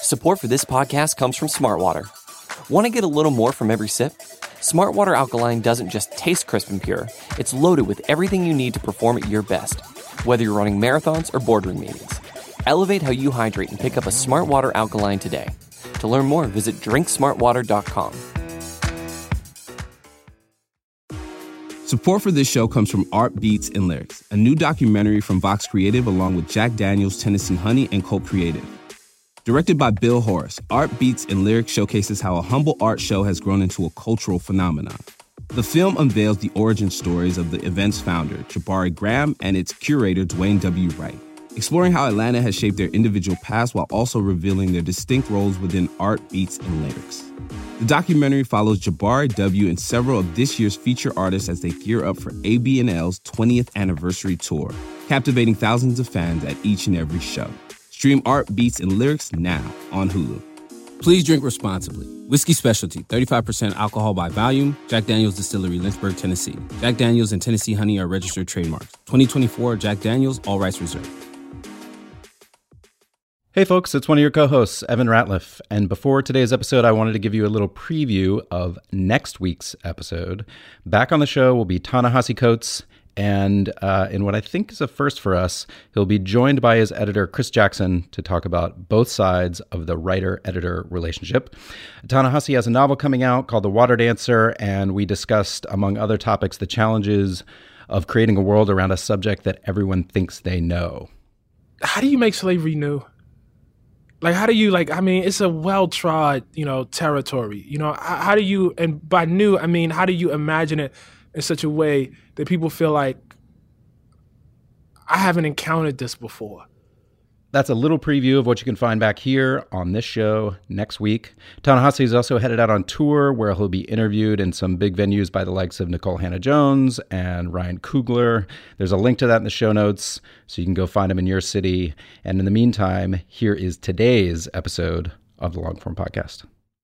Support for this podcast comes from Smartwater. Want to get a little more from every sip? Smartwater Alkaline doesn't just taste crisp and pure, it's loaded with everything you need to perform at your best, whether you're running marathons or boardroom meetings. Elevate how you hydrate and pick up a Smartwater Alkaline today. To learn more, visit drinksmartwater.com. Support for this show comes from Art Beats and Lyrics, a new documentary from Vox Creative along with Jack Daniels, Tennessee Honey, and Cult Creative. Directed by Bill Horace, Art Beats and Lyrics showcases how a humble art show has grown into a cultural phenomenon. The film unveils the origin stories of the event's founder, Jabari Graham, and its curator, Dwayne W. Wright, exploring how Atlanta has shaped their individual paths while also revealing their distinct roles within Art Beats and Lyrics. The documentary follows Jabari W. and several of this year's feature artists as they gear up for ABNL's 20th anniversary tour, captivating thousands of fans at each and every show. Stream Art Beats and Lyrics now on Hulu. Please drink responsibly. Whiskey Specialty, 35% alcohol by volume. Jack Daniel's Distillery, Lynchburg, Tennessee. Jack Daniel's and Tennessee Honey are registered trademarks. 2024 Jack Daniel's, all rights reserved. Hey folks, it's one of your co-hosts, Evan Ratliff, and before today's episode, I wanted to give you a little preview of next week's episode. Back on the show will be Ta-Nehisi Coates, and in what I think is a first for us, he'll be joined by his editor, Chris Jackson, to talk about both sides of the writer-editor relationship. Ta-Nehisi has a novel coming out called The Water Dancer, and we discussed, among other topics, the challenges of creating a world around a subject that everyone thinks they know. How do you make slavery new? Like, how do you, it's a well-trod, territory. How do you, and by new, I mean, how do you imagine it in such a way that people feel like, I haven't encountered this before? That's a little preview of what you can find back here on this show next week. Ta-Nehisi is also headed out on tour where he'll be interviewed in some big venues by the likes of Nikole Hannah-Jones and Ryan Coogler. There's a link to that in the show notes, so you can go find him in your city. And in the meantime, here is today's episode of the Longform Podcast.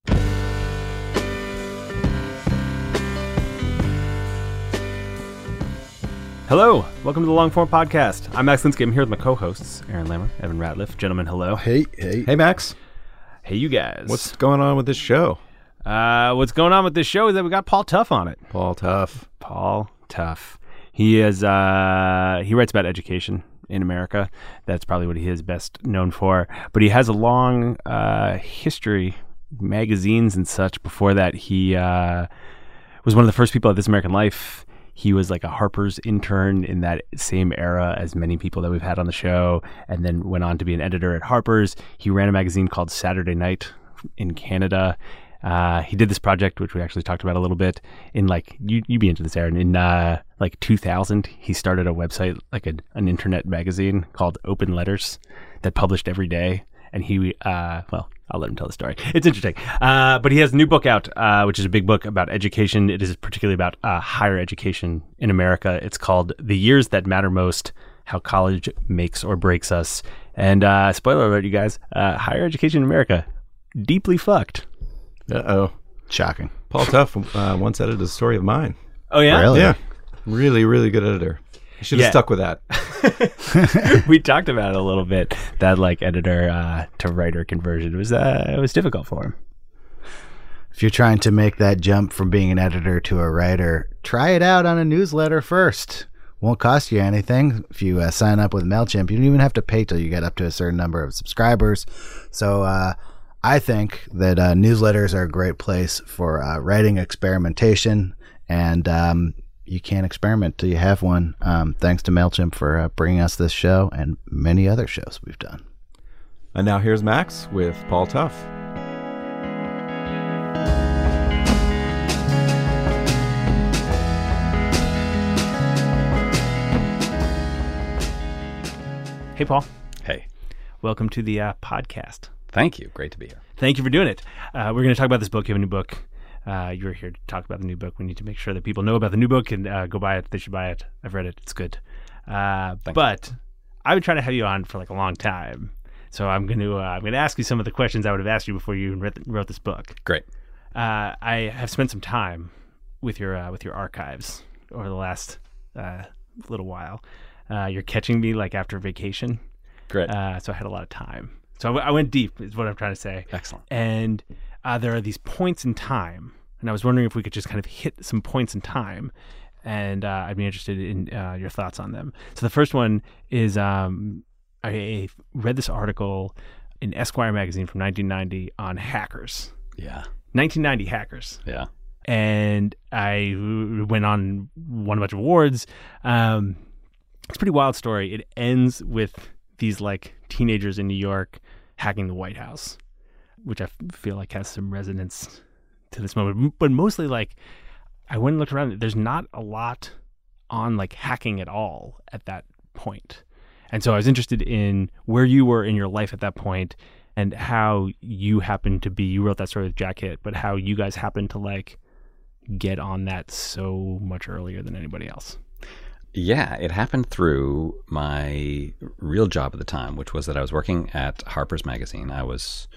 Hello, welcome to the Longform Podcast. I'm Max Linsky. I'm here with my co-hosts, Aaron Lammer, Evan Ratliff. Gentlemen, hello. Hey, Max. Hey, you guys. What's going on with this show? What's going on with this show is that we got Paul Tough on it. Paul Tough. He is. He writes about education in America. That's probably what he is best known for. But he has a long history, magazines and such. Before that, he was one of the first people at This American Life. He was like a Harper's intern in that same era as many people that we've had on the show, and then went on to be an editor at Harper's. He ran a magazine called Saturday Night in Canada. He did this project, which we actually talked about a little bit, in you'd be into this, Aaron, in 2000. He started a website, an internet magazine called Open Letters that published every day. And he, I'll let him tell the story. It's interesting. But he has a new book out, which is a big book about education. It is particularly about higher education in America. It's called The Years That Matter Most, How College Makes or Breaks Us. And spoiler alert, you guys, higher education in America, deeply fucked. Uh-oh. Shocking. Paul Tough once edited a story of mine. Oh, yeah? Really? Yeah. Really, really good editor. I should have stuck with that. We talked about it a little bit, that editor to writer conversion. It was difficult for him. If you're trying to make that jump from being an editor to a writer, try it out on a newsletter first. Won't cost you anything. If you sign up with MailChimp, you don't even have to pay till you get up to a certain number of subscribers. So I think that newsletters are a great place for writing experimentation, and you can't experiment till you have one. Thanks to MailChimp for bringing us this show and many other shows we've done. And now here's Max with Paul Tough. Hey, Paul. Hey. Welcome to the podcast. Thank you. Great to be here. Thank you for doing it. We're going to talk about this book. You have a new book. You're here to talk about the new book. We need to make sure that people know about the new book and go buy it. They should buy it. I've read it. It's good. But I've been trying to have you on for a long time. So I'm going to ask you some of the questions I would have asked you before you even wrote this book. Great. I have spent some time with your archives over the last little while. You're catching me after vacation. Great. So I had a lot of time. So I went deep, is what I'm trying to say. Excellent. And there are these points in time, and I was wondering if we could just kind of hit some points in time, and I'd be interested in your thoughts on them. So the first one is I read this article in Esquire magazine from 1990 on hackers. Yeah. 1990 hackers. Yeah. And I went on, won a bunch of awards. It's a pretty wild story. It ends with these like teenagers in New York hacking the White House, which I feel like has some resonance to this moment. But mostly, like, I went and looked around. There's not a lot on like hacking at all at that point. And so I was interested in where you were in your life at that point and how you happened to be, you wrote that story with Jack Hitt, but how you guys happened to like get on that so much earlier than anybody else. Yeah, it happened through my real job at the time, which was that I was working at Harper's Magazine. I was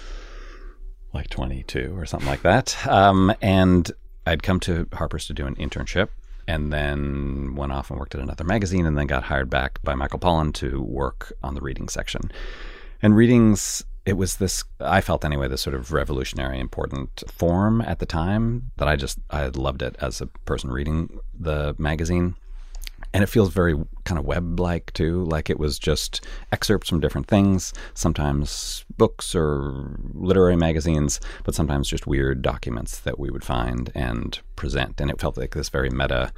like 22 or something like that. And I'd come to Harper's to do an internship and then went off and worked at another magazine and then got hired back by Michael Pollan to work on the reading section. And readings, it was this, I felt anyway, this sort of revolutionary, important form at the time that I loved it as a person reading the magazine. And it feels very kind of web-like too, like it was just excerpts from different things, sometimes books or literary magazines, but sometimes just weird documents that we would find and present. And it felt like this very meta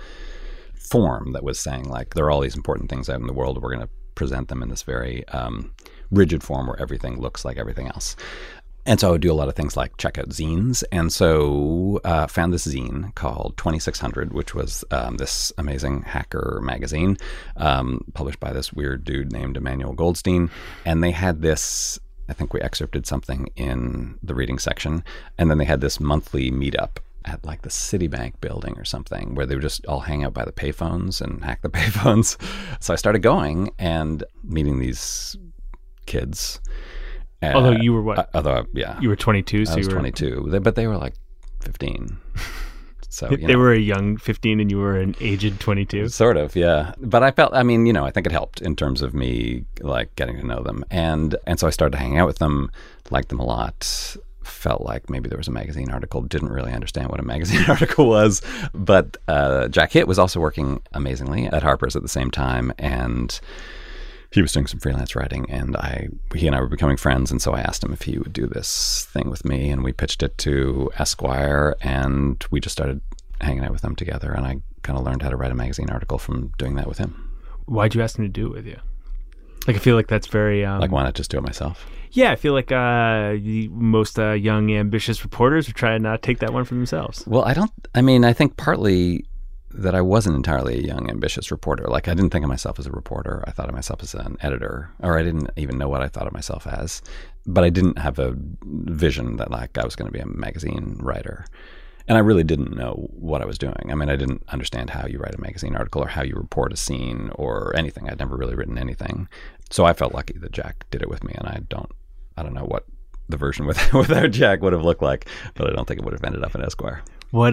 form that was saying like, there are all these important things out in the world, we're going to present them in this very rigid form where everything looks like everything else. And so I would do a lot of things like check out zines. And so found this zine called 2600, which was this amazing hacker magazine published by this weird dude named Emmanuel Goldstein. And they had this, I think we excerpted something in the reading section. And then they had this monthly meetup at like the Citibank building or something where they would just all hang out by the payphones and hack the payphones. So I started going and meeting these kids. Although you were what? Yeah. You were 22, so I was 22, but they were like 15. So they were a young 15 and you were an aged 22? Sort of, yeah. But I felt, I think it helped in terms of me like getting to know them. And so I started hanging out with them, liked them a lot, felt like maybe there was a magazine article, didn't really understand what a magazine article was. But Jack Hitt was also working amazingly at Harper's at the same time, and he was doing some freelance writing, and he and I were becoming friends, and so I asked him if he would do this thing with me, and we pitched it to Esquire, and we just started hanging out with them together, and I kind of learned how to write a magazine article from doing that with him. Why'd you ask him to do it with you? Like, I feel like that's very... like, why not just do it myself? Yeah, I feel like most young, ambitious reporters would try and not take that one for themselves. Well, I think partly that I wasn't entirely a young, ambitious reporter. Like, I didn't think of myself as a reporter. I thought of myself as an editor, or I didn't even know what I thought of myself as. But I didn't have a vision that, like, I was going to be a magazine writer. And I really didn't know what I was doing. I mean, I didn't understand how you write a magazine article or how you report a scene or anything. I'd never really written anything. So I felt lucky that Jack did it with me, and I don't know what the version without Jack would have looked like, but I don't think it would have ended up in Esquire.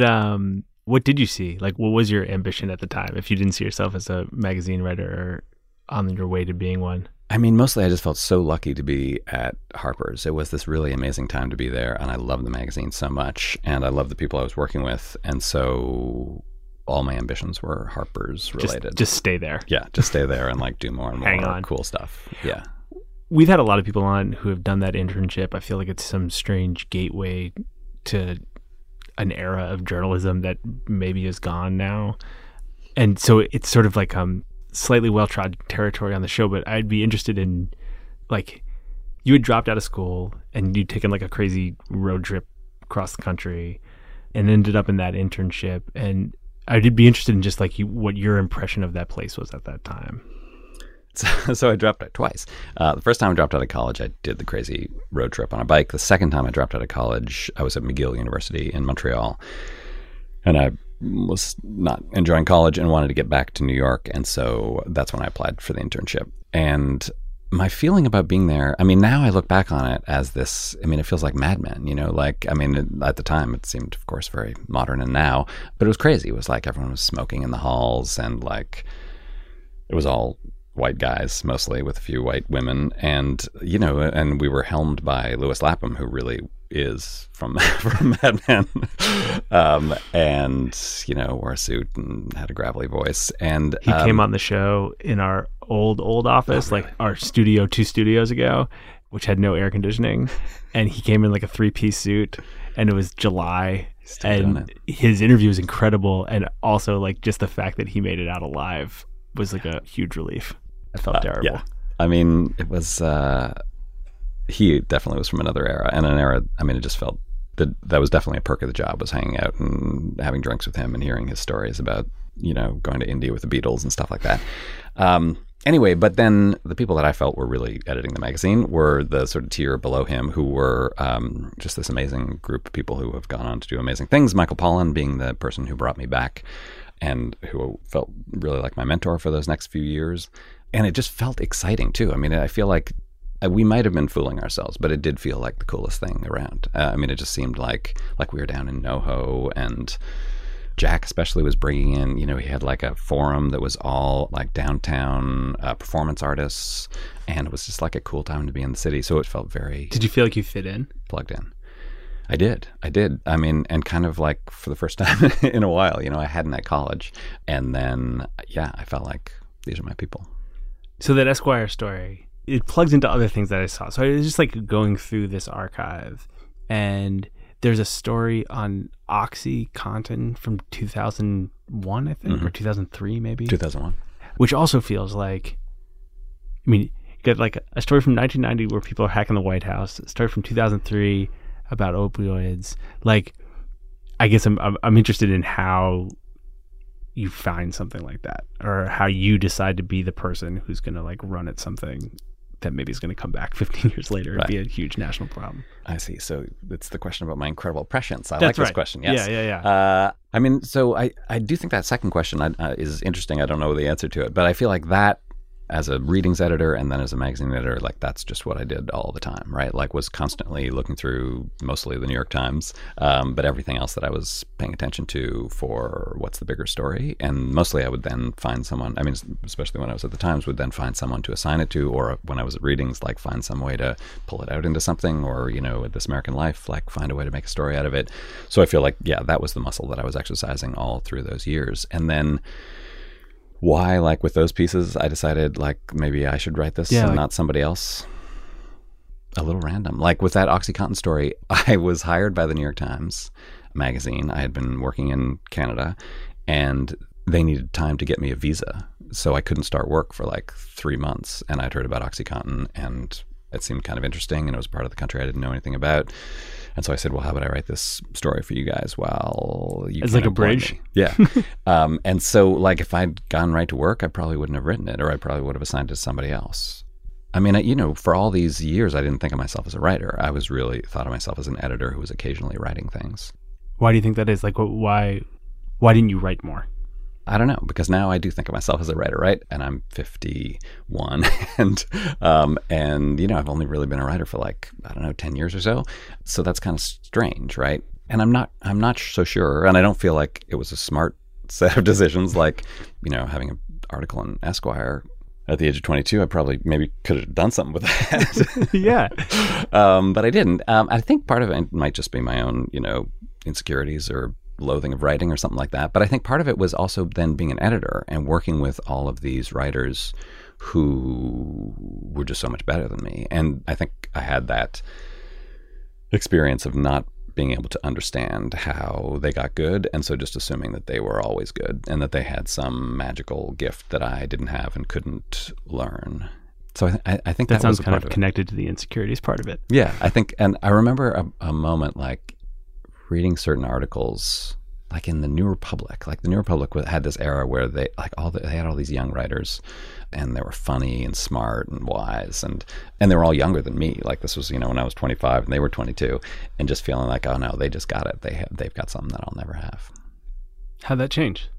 What did you see? Like, what was your ambition at the time if you didn't see yourself as a magazine writer or on your way to being one? I mean, mostly I just felt so lucky to be at Harper's. It was this really amazing time to be there, and I loved the magazine so much, and I loved the people I was working with, and so all my ambitions were Harper's related. Just stay there. Yeah, just stay there and like do more and more cool stuff. Yeah. We've had a lot of people on who have done that internship. I feel like it's some strange gateway to an era of journalism that maybe is gone now. And so it's sort of like slightly well-trod territory on the show, but I'd be interested in, like, you had dropped out of school and you'd taken like a crazy road trip across the country and ended up in that internship. And I'd be interested in just like what your impression of that place was at that time. So I dropped out twice. The first time I dropped out of college, I did the crazy road trip on a bike. The second time I dropped out of college, I was at McGill University in Montreal. And I was not enjoying college and wanted to get back to New York. And so that's when I applied for the internship. And my feeling about being there, I mean, now I look back on it as this, I mean, it feels like Mad Men, at the time it seemed, of course, very modern and now, but it was crazy. It was like everyone was smoking in the halls and like, it was all white guys, mostly, with a few white women. And, you know, and we were helmed by Lewis Lapham, who really is from Mad Men, and, you know, wore a suit and had a gravelly voice. And he came on the show in our old office, like our studio 2 studios ago, which had no air conditioning. And he came in like a 3-piece suit, and it was July. And his interview was incredible. And also, like, just the fact that he made it out alive was like a huge relief. I felt terrible. Yeah. I mean, it was, he definitely was from another era, and an era, I mean, it just felt that was definitely a perk of the job, was hanging out and having drinks with him and hearing his stories about, you know, going to India with the Beatles and stuff like that. Anyway, but then the people that I felt were really editing the magazine were the sort of tier below him, who were just this amazing group of people who have gone on to do amazing things. Michael Pollan being the person who brought me back and who felt really like my mentor for those next few years. And it just felt exciting too. I mean, I feel like we might have been fooling ourselves, but it did feel like the coolest thing around. I mean, it just seemed like we were down in NoHo, and Jack especially was bringing in, you know, he had like a forum that was all like downtown performance artists, and it was just like a cool time to be in the city. So it felt very... Did you feel like you fit in? Plugged in. I did. I mean, and kind of like for the first time in a while, you know, I hadn't at college. And then, yeah, I felt like these are my people. So that Esquire story, it plugs into other things that I saw. So I was just like going through this archive, and there's a story on OxyContin from 2001, I think, or 2003 maybe. 2001. Which also feels like, I mean, you got like a story from 1990 where people are hacking the White House, a story from 2003 about opioids. Like, I guess I'm interested in how you find something like that, or how you decide to be the person who's going to like run at something that maybe is going to come back 15 years later and be a huge national problem. I see. So it's the question about my incredible prescience. I That's like right. this question. Yes. Yeah. I mean, so I do think that second question is interesting. I don't know the answer to it, but I feel like that, as a readings editor and then as a magazine editor, like that's just what I did all the time, right? Like was constantly looking through mostly the New York Times, but everything else that I was paying attention to for what's the bigger story. And mostly I would then find someone, I mean, especially when I was at the Times, would then find someone to assign it to, or when I was at readings, like find some way to pull it out into something, or, you know, at This American Life, like find a way to make a story out of it. So I feel like, yeah, that was the muscle that I was exercising all through those years. And then why, like with those pieces, I decided like maybe I should write this and not somebody else. A little random. Like with that OxyContin story, I was hired by the New York Times magazine. I had been working in Canada, and they needed time to get me a visa. So I couldn't start work for like 3 months. And I'd heard about OxyContin, and it seemed kind of interesting, and it was a part of the country I didn't know anything about. And so I said, well, how about I write this story for you guys while you... It's like a bridge. Me? Yeah. And so like if I'd gone right to work, I probably wouldn't have written it, or I probably would have assigned it to somebody else. I mean, you know, for all these years, I didn't think of myself as a writer. I was really thought of myself as an editor who was occasionally writing things. Why do you think that is? Like, why didn't you write more? I don't know, because now I do think of myself as a writer, right? And I'm 51, and you know, I've only really been a writer for like, I don't know, 10 years or so. So that's kind of strange, right? And I'm not so sure, and I don't feel like it was a smart set of decisions. Like, you know, having an article in Esquire at the age of 22, I probably maybe could have done something with that. Yeah. But I didn't. I think part of it might just be my own, you know, insecurities or loathing of writing or something like that. But I think part of it was also then being an editor and working with all of these writers who were just so much better than me. And I think I had that experience of not being able to understand how they got good, and so just assuming that they were always good and that they had some magical gift that I didn't have and couldn't learn. So I think that sounds was kind of connected to the insecurities part of it. Yeah, I think, and I remember a moment like reading certain articles, like in the New Republic. Like the New Republic had this era where they had all these young writers, and they were funny and smart and wise, and they were all younger than me. Like this was, you know, when I was 25 and they were 22, and just feeling like, oh no, they just got it. They've got something that I'll never have. How'd that change?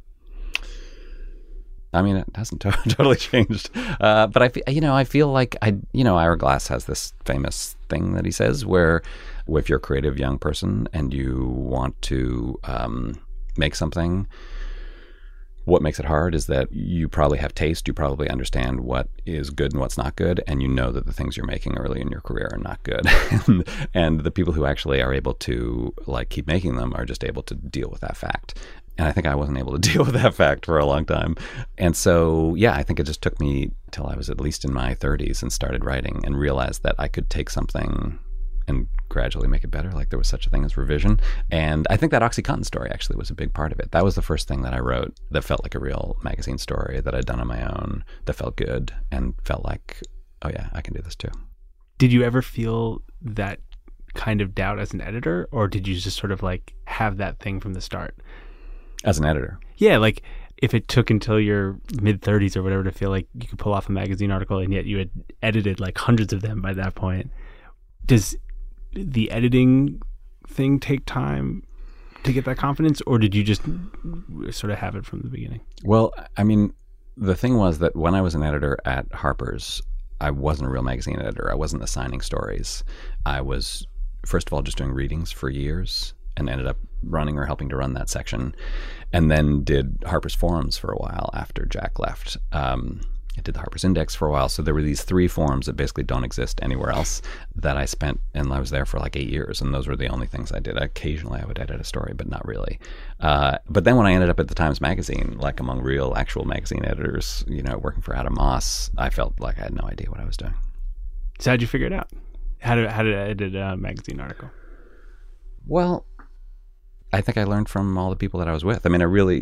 I mean, it hasn't totally changed, but I feel like Ira Glass has this famous thing that he says where, if you're a creative young person and you want to make something, What makes it hard is that you probably have taste, you probably understand what is good and what's not good, and you know that the things you're making early in your career are not good. And the people who actually are able to like keep making them are just able to deal with that fact. And I think I wasn't able to deal with that fact for a long time. And so, yeah, I think it just took me till I was at least in my 30s and started writing and realized that I could take something and gradually make it better. Like there was such a thing as revision. And I think that OxyContin story actually was a big part of it. That was the first thing that I wrote that felt like a real magazine story that I'd done on my own, that felt good and felt like, oh yeah, I can do this too. Did you ever feel that kind of doubt as an editor, or did you just sort of like have that thing from the start? As an editor? Yeah, like if it took until your mid-30s or whatever to feel like you could pull off a magazine article and yet you had edited like hundreds of them by that point, does the editing thing take time to get that confidence, or did you just sort of have it from the beginning? Well, I mean, the thing was that when I was an editor at Harper's, I wasn't a real magazine editor. I wasn't assigning stories. I was, first of all, just doing readings for years and ended up running or helping to run that section, and then did Harper's Forums for a while after Jack left. I did the Harper's Index for a while. So there were these 3 forums that basically don't exist anywhere else that I spent, and I was there for like 8 years, and those were the only things I did. Occasionally I would edit a story, but not really. But then when I ended up at the Times Magazine, like among real actual magazine editors, you know, working for Adam Moss, I felt like I had no idea what I was doing. So how'd you figure it out? How to edit a magazine article? Well, I think I learned from all the people that I was with. I mean,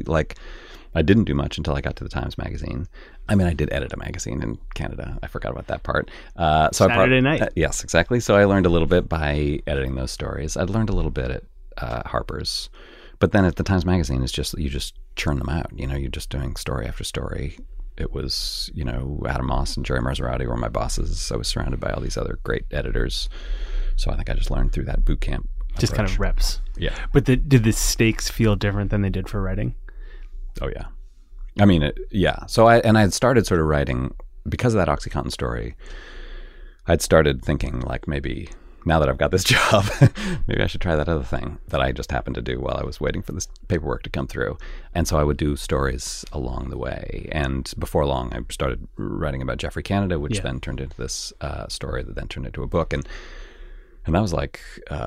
I didn't do much until I got to the Times Magazine. I mean, I did edit a magazine in Canada. I forgot about that part. Saturday Night. Yes, exactly. So I learned a little bit by editing those stories. I'd learned a little bit at Harper's. But then at the Times Magazine, it's just, you just churn them out. You know, you're just doing story after story. It was, you know, Adam Moss and Jerry Marzorati were my bosses. I was surrounded by all these other great editors. So I think I just learned through that boot camp approach. Just kind of reps. Yeah. But did the stakes feel different than they did for writing? Oh, yeah. I mean, yeah. So I had started sort of writing, because of that OxyContin story, I'd started thinking like, maybe now that I've got this job, maybe I should try that other thing that I just happened to do while I was waiting for this paperwork to come through. And so I would do stories along the way. And before long, I started writing about Geoffrey Canada, which then turned into this story that then turned into a book. And that was like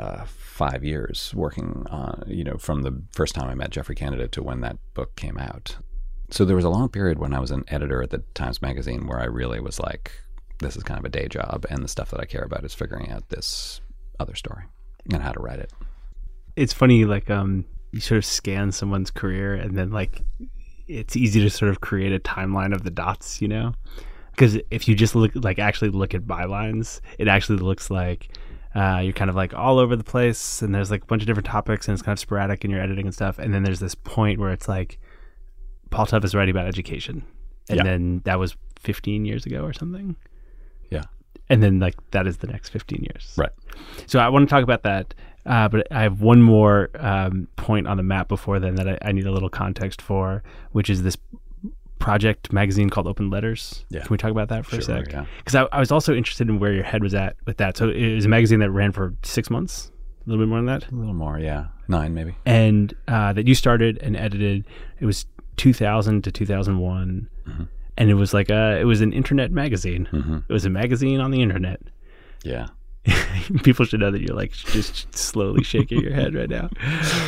5 years working on, you know, from the first time I met Geoffrey Canada to when that book came out. So there was a long period when I was an editor at the Times Magazine where I really was like, this is kind of a day job, and the stuff that I care about is figuring out this other story and how to write it. It's funny, like you sort of scan someone's career, and then like it's easy to sort of create a timeline of the dots, you know? Because if you just actually look at bylines, it actually looks like you're kind of like all over the place, and there's like a bunch of different topics, and it's kind of sporadic in your editing and stuff. And then there's this point where it's like Paul Tough is writing about education, and then that was 15 years ago or something. Yeah. And then like that is the next 15 years. Right. So I want to talk about that, but I have one more point on the map before then that I need a little context for, which is this project magazine called Open Letters. Yeah. Can we talk about that for a sec? Yeah. Because I was also interested in where your head was at with that. So it was a magazine that ran for 6 months, a little bit more than that? A little more, yeah. 9 maybe. And that you started and edited. It was 2000 to 2001. Mm-hmm. And it was like it was an internet magazine. Mm-hmm. It was a magazine on the internet. Yeah. People should know that you're like just slowly shaking your head right now.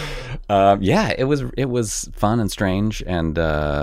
Yeah, it was fun and strange, and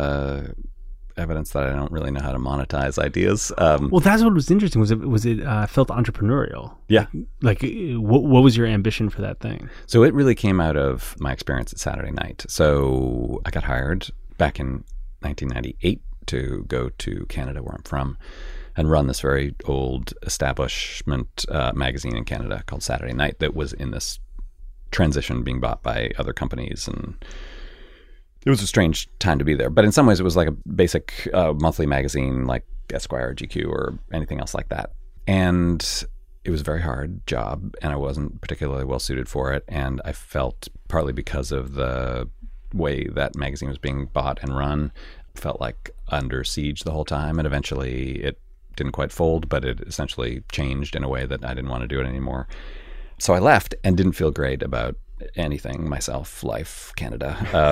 evidence that I don't really know how to monetize ideas. Well, that's what was interesting. Was it felt entrepreneurial? Yeah. Like, what was your ambition for that thing? So it really came out of my experience at Saturday Night. So I got hired back in 1998 to go to Canada, where I'm from, and run this very old establishment magazine in Canada called Saturday Night that was in this transition, being bought by other companies, and it was a strange time to be there. But in some ways it was like a basic monthly magazine like Esquire or GQ or anything else like that. And it was a very hard job, and I wasn't particularly well suited for it. And I felt, partly because of the way that magazine was being bought and run, felt like under siege the whole time. And eventually it didn't quite fold, but it essentially changed in a way that I didn't want to do it anymore. So I left and didn't feel great about anything, myself, life, Canada.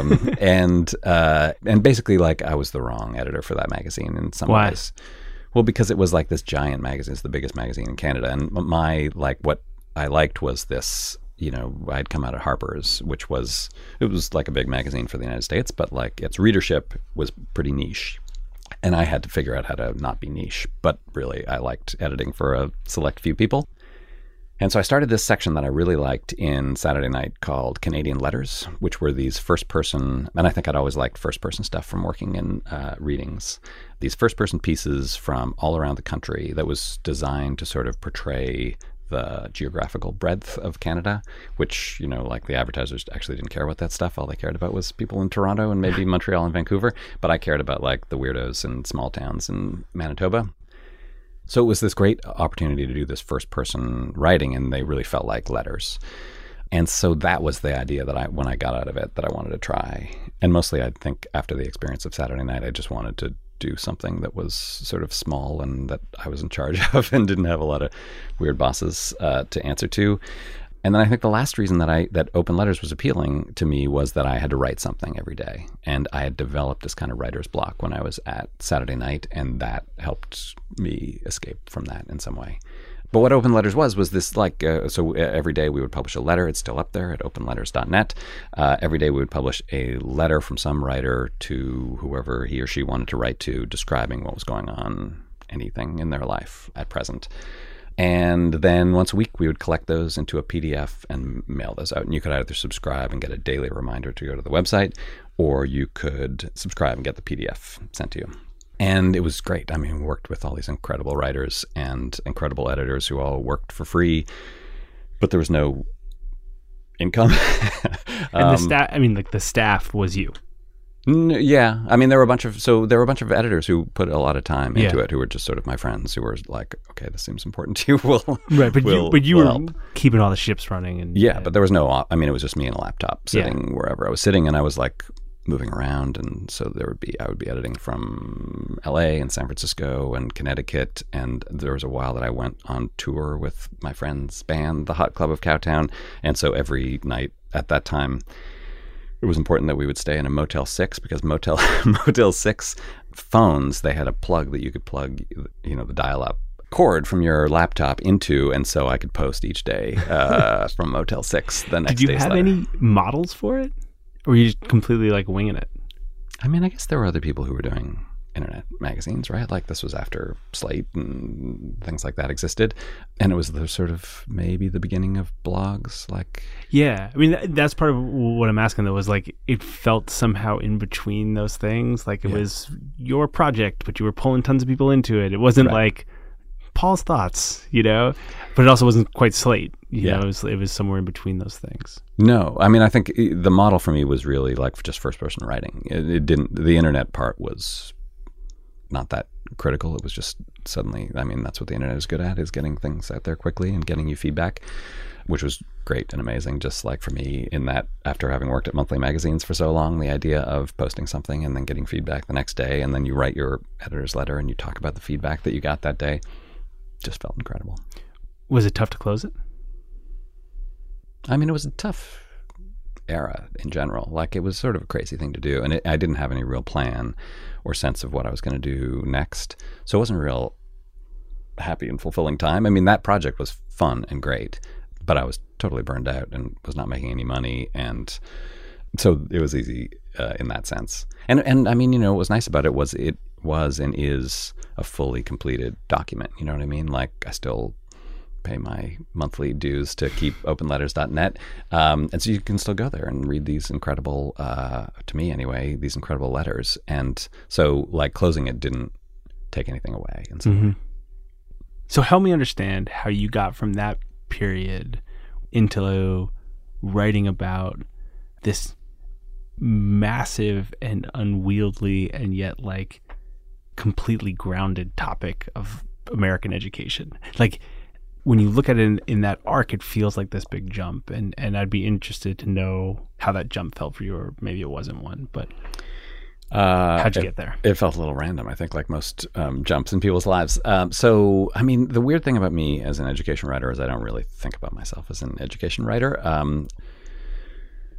And basically, like, I was the wrong editor for that magazine in some ways. Well, because it was like this giant magazine. It's the biggest magazine in Canada. And what I liked was this, I'd come out at Harper's, it was like a big magazine for the United States, but like its readership was pretty niche. And I had to figure out how to not be niche. But really, I liked editing for a select few people. And so I started this section that I really liked in Saturday Night called Canadian Letters, which were these first-person, and I think I'd always liked first-person stuff from working in readings, these first-person pieces from all around the country that was designed to sort of portray the geographical breadth of Canada, which, like the advertisers actually didn't care about that stuff. All they cared about was people in Toronto and maybe Montreal and Vancouver. But I cared about like the weirdos in small towns in Manitoba. So it was this great opportunity to do this first-person writing, and they really felt like letters. And so that was the idea that when I got out of it, that I wanted to try. And mostly, I think, after the experience of Saturday Night, I just wanted to do something that was sort of small and that I was in charge of and didn't have a lot of weird bosses to answer to. And then I think the last reason that Open Letters was appealing to me was that I had to write something every day. And I had developed this kind of writer's block when I was at Saturday Night, and that helped me escape from that in some way. But what Open Letters was this like, so every day we would publish a letter. It's still up there at openletters.net. Every day we would publish a letter from some writer to whoever he or she wanted to write to, describing what was going on, anything in their life at present. And then once a week, we would collect those into a PDF and mail those out. And you could either subscribe and get a daily reminder to go to the website, or you could subscribe and get the PDF sent to you. And it was great. I mean, we worked with all these incredible writers and incredible editors who all worked for free, but there was no income. And the staff, the staff was you. Yeah. I mean, there were a bunch of editors who put a lot of time into it, who were just sort of my friends, who were like, okay, this seems important to you. Right. But you were keeping all the ships running. And but there was it was just me and a laptop sitting wherever I was sitting, and I was like moving around. And so I would be editing from LA and San Francisco and Connecticut. And there was a while that I went on tour with my friend's band, the Hot Club of Cowtown. And so every night at that time, it was important that we would stay in a Motel 6, because Motel 6 phones, they had a plug that you could plug, the dial-up cord from your laptop into, and so I could post each day from Motel 6 the next day. Did you have any models for it? Or were you just completely like winging it? I mean, I guess there were other people who were doing internet magazines, right? Like this was after Slate and things like that existed, and it was the sort of maybe the beginning of blogs. Like, yeah, I mean that's part of what I'm asking though. Was like it felt somehow in between those things. Like it was your project, but you were pulling tons of people into it. It wasn't like Paul's thoughts, but it also wasn't quite Slate. You know, it was somewhere in between those things. No, I mean I think the model for me was really like just first person writing. It didn't. The internet part was not that critical. It was just suddenly, I mean, that's what the internet is good at, is getting things out there quickly and getting you feedback, which was great and amazing. Just like for me, in that, after having worked at monthly magazines for so long, the idea of posting something and then getting feedback the next day, and then you write your editor's letter and you talk about the feedback that you got that day, just felt incredible. Was it tough to close it? I mean, it was a tough era in general. Like, it was sort of a crazy thing to do, and I didn't have any real plan or sense of what I was going to do next, so it wasn't a real happy and fulfilling time. I mean, that project was fun and great, but I was totally burned out and was not making any money, and so it was easy in that sense. And I mean, what was nice about it was and is a fully completed document. You know what I mean? Like, I still pay my monthly dues to keep openletters.net. And so you can still go there and read these incredible, to me anyway, these incredible letters. And so like closing it didn't take anything away. And so, So help me understand how you got from that period into writing about this massive and unwieldy and yet like completely grounded topic of American education. Like, when you look at it in that arc, it feels like this big jump, and I'd be interested to know how that jump felt for you, or maybe it wasn't one, but how'd you get there? It felt a little random, I think, like most jumps in people's lives. So, I mean, the weird thing about me as an education writer is I don't really think about myself as an education writer.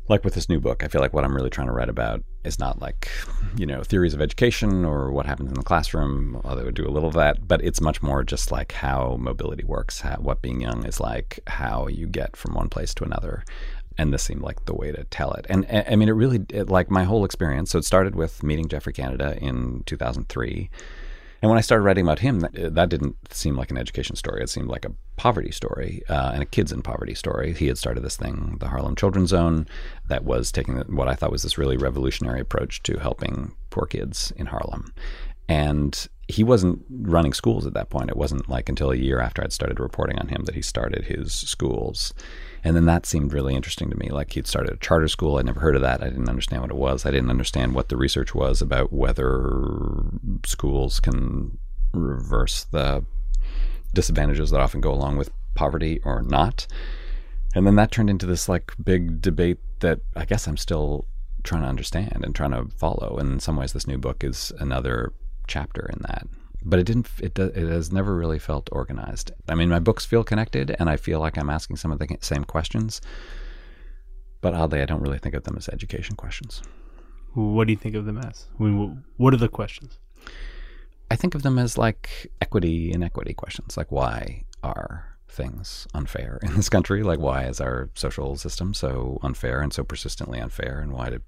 like with this new book, I feel like what I'm really trying to write about is not like, theories of education or what happens in the classroom, although I do a little of that, but it's much more just like how mobility works, what being young is like, how you get from one place to another. And this seemed like the way to tell it. And I mean, like my whole experience. So it started with meeting Geoffrey Canada in 2003. And when I started writing about him, that didn't seem like an education story. It seemed like a poverty story and a kids in poverty story. He had started this thing, the Harlem Children's Zone, that was taking what I thought was this really revolutionary approach to helping poor kids in Harlem. And he wasn't running schools at that point. It wasn't like until a year after I'd started reporting on him that he started his schools. And then that seemed really interesting to me. Like he'd started a charter school. I'd never heard of that. I didn't understand what it was. I didn't understand what the research was about whether schools can reverse the disadvantages that often go along with poverty or not. And then that turned into this like big debate that I guess I'm still trying to understand and trying to follow. And in some ways, this new book is another chapter in that. But it has never really felt organized. I mean, my books feel connected, and I feel like I'm asking some of the same questions. But oddly, I don't really think of them as education questions. What do you think of them as? I mean, what are the questions? I think of them as like equity and inequity questions. Like, why are things unfair in this country? Like, why is our social system so unfair and so persistently unfair? And why do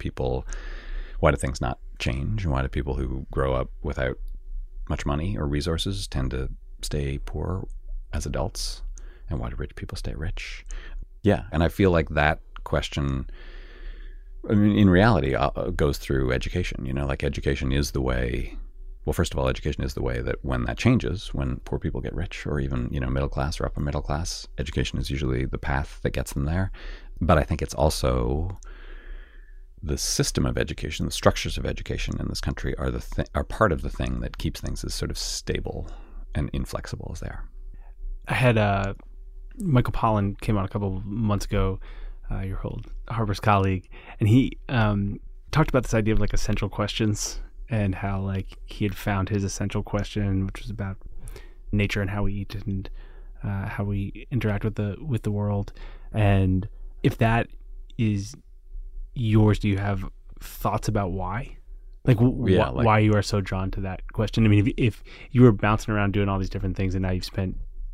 things not change? And why do people who grow up without much money or resources tend to stay poor as adults? And why do rich people stay rich? Yeah. And I feel like that question, I mean, in reality, goes through education. Like education is the way. Well, first of all, education is the way that when that changes, when poor people get rich or even, middle class or upper middle class, education is usually the path that gets them there. But I think it's also the system of education, the structures of education in this country are part of the thing that keeps things as sort of stable and inflexible as they are. I had Michael Pollan came on a couple of months ago, your old Harper's colleague, and he talked about this idea of like essential questions and how like he had found his essential question, which was about nature and how we eat and how we interact with the world. And if that is yours, do you have thoughts about why? Why you are so drawn to that question? I mean, if you were bouncing around doing all these different things and now you've spent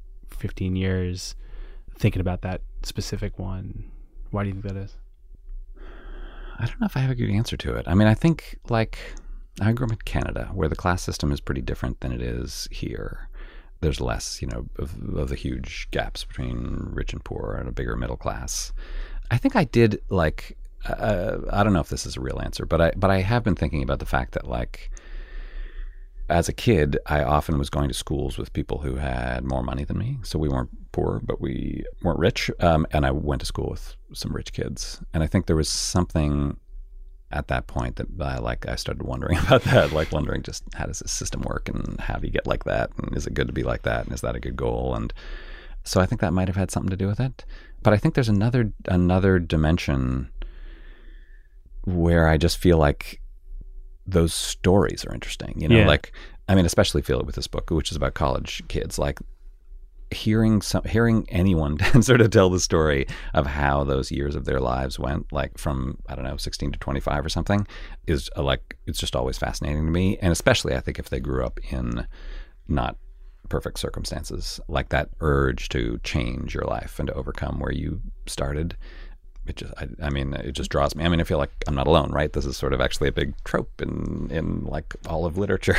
15 years thinking about that specific one, why do you think that is? I don't know if I have a good answer to it. I mean, I think like I grew up in Canada where the class system is pretty different than it is here. There's less, of the huge gaps between rich and poor and a bigger middle class. I think I did like, I don't know if this is a real answer, but I have been thinking about the fact that like as a kid, I often was going to schools with people who had more money than me. So we weren't poor, but we weren't rich. And I went to school with some rich kids. And I think there was something at that point that I started wondering about that, like wondering just how does this system work and how do you get like that? And is it good to be like that? And is that a good goal? And so I think that might have had something to do with it. But I think there's another dimension where I just feel like those stories are interesting, like, I mean, especially feel it with this book, which is about college kids, like hearing anyone sort of tell the story of how those years of their lives went, like from, I don't know, 16 to 25 or something, is like, it's just always fascinating to me. And especially I think if they grew up in not perfect circumstances, like that urge to change your life and to overcome where you started. It just draws me. I mean, I feel like I'm not alone, right? This is sort of actually a big trope in like all of literature.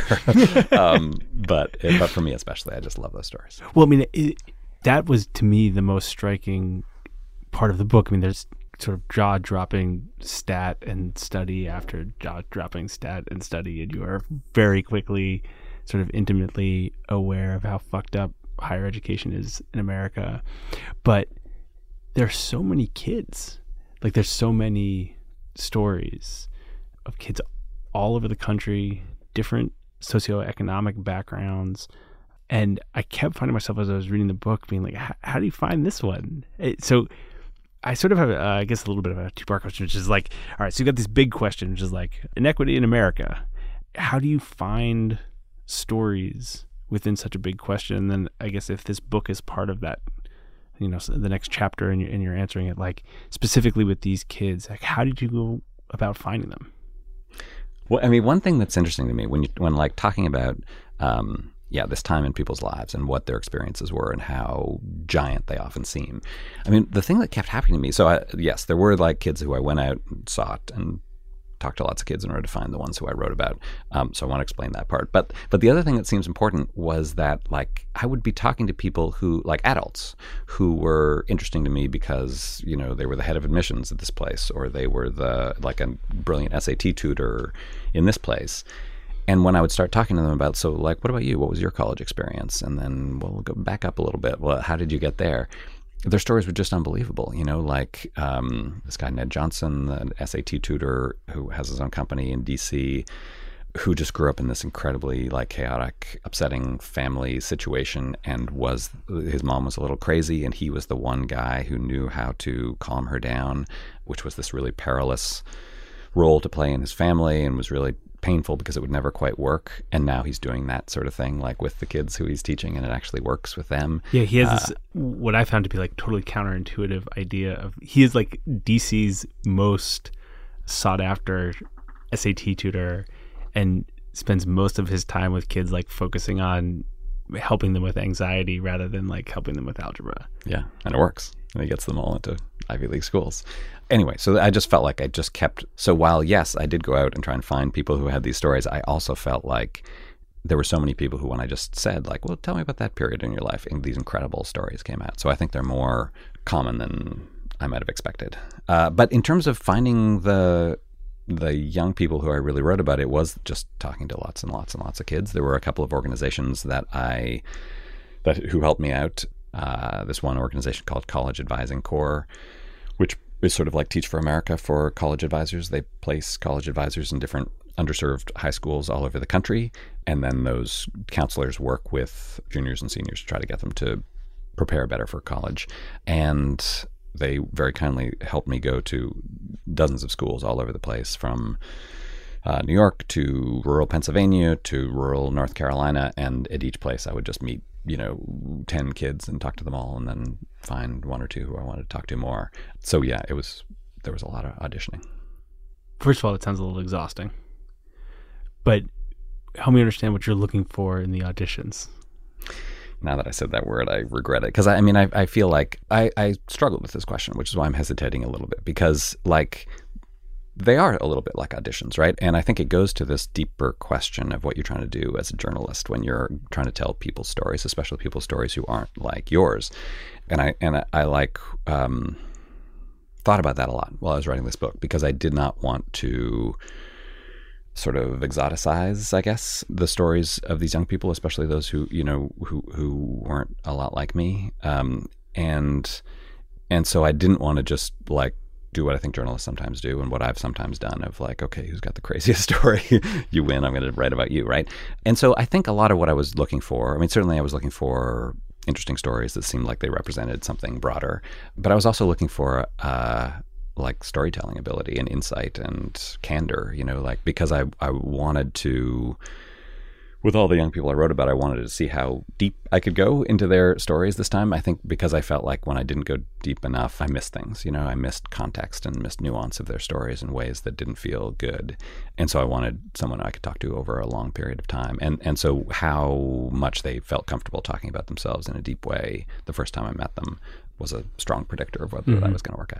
But for me especially, I just love those stories. Well, I mean, that was to me the most striking part of the book. I mean, there's sort of jaw-dropping stat and study after jaw-dropping stat and study, and you are very quickly sort of intimately aware of how fucked up higher education is in America. But there's so many kids, like there's so many stories of kids all over the country, different socioeconomic backgrounds. And I kept finding myself as I was reading the book being like, how do you find this one? So I sort of have, I guess, a little bit of a two-part question, which is like, all right, so you got this big question, which is like inequity in America. How do you find stories within such a big question? And then I guess if this book is part of that the next chapter, and you're answering it, like specifically with these kids, like how did you go about finding them? Well, I mean, one thing that's interesting to me when like talking about, this time in people's lives and what their experiences were and how giant they often seem. I mean, the thing that kept happening to me, so yes, there were like kids who I went out and sought and talked to lots of kids in order to find the ones who I wrote about. So I want to explain that part. But the other thing that seems important was that like I would be talking to people who, like adults, who were interesting to me because, they were the head of admissions at this place, or they were like a brilliant SAT tutor in this place. And when I would start talking to them about, so like, what about you? What was your college experience? And then we'll go back up a little bit. Well, how did you get there? Their stories were just unbelievable, like this guy, Ned Johnson, the SAT tutor who has his own company in DC, who just grew up in this incredibly like chaotic, upsetting family situation, and his mom was a little crazy, and he was the one guy who knew how to calm her down, which was this really perilous role to play in his family, and was really painful because it would never quite work. And now he's doing that sort of thing like with the kids who he's teaching, and it actually works with them. Yeah, he has this, what I found to be like totally counterintuitive idea of, he is like DC's most sought after SAT tutor, and spends most of his time with kids like focusing on helping them with anxiety rather than like helping them with algebra. Yeah, and it works. And he gets them all into Ivy League schools. Anyway, so I just felt like I just kept... So while, yes, I did go out and try and find people who had these stories, I also felt like there were so many people who, when I just said, like, well, tell me about that period in your life, and these incredible stories came out. So I think they're more common than I might have expected. But in terms of finding the young people who I really wrote about, it was just talking to lots and lots and lots of kids. There were a couple of organizations who helped me out. This one organization called College Advising Corps, which is sort of like Teach for America for college advisors. They place college advisors in different underserved high schools all over the country, and then those counselors work with juniors and seniors to try to get them to prepare better for college. And they very kindly helped me go to dozens of schools all over the place, from New York to rural Pennsylvania to rural North Carolina. And at each place I would just meet 10 kids and talk to them all, and then find one or two who I wanted to talk to more. So yeah, there was a lot of auditioning. First of all, it sounds a little exhausting, but help me understand what you're looking for in the auditions. Now that I said that word, I regret it, because I feel like I struggled with this question, which is why I'm hesitating a little bit, because like they are a little bit like auditions, right? And I think it goes to this deeper question of what you're trying to do as a journalist when you're trying to tell people's stories, especially people's stories who aren't like yours. And I like thought about that a lot while I was writing this book, because I did not want to sort of exoticize, I guess, the stories of these young people, especially those who weren't a lot like me. And so I didn't want to just like do what I think journalists sometimes do, and what I've sometimes done, of like, okay, who's got the craziest story? You win, I'm going to write about you, right? And so I think a lot of what I was looking for, certainly I was looking for interesting stories that seemed like they represented something broader, but I was also looking for like storytelling ability and insight and candor, because I wanted to, with all the young people I wrote about, I wanted to see how deep I could go into their stories this time. I think because I felt like when I didn't go deep enough, I missed things. I missed context and missed nuance of their stories in ways that didn't feel good. And so I wanted someone I could talk to over a long period of time. And so how much they felt comfortable talking about themselves in a deep way the first time I met them was a strong predictor of whether that was going to work out.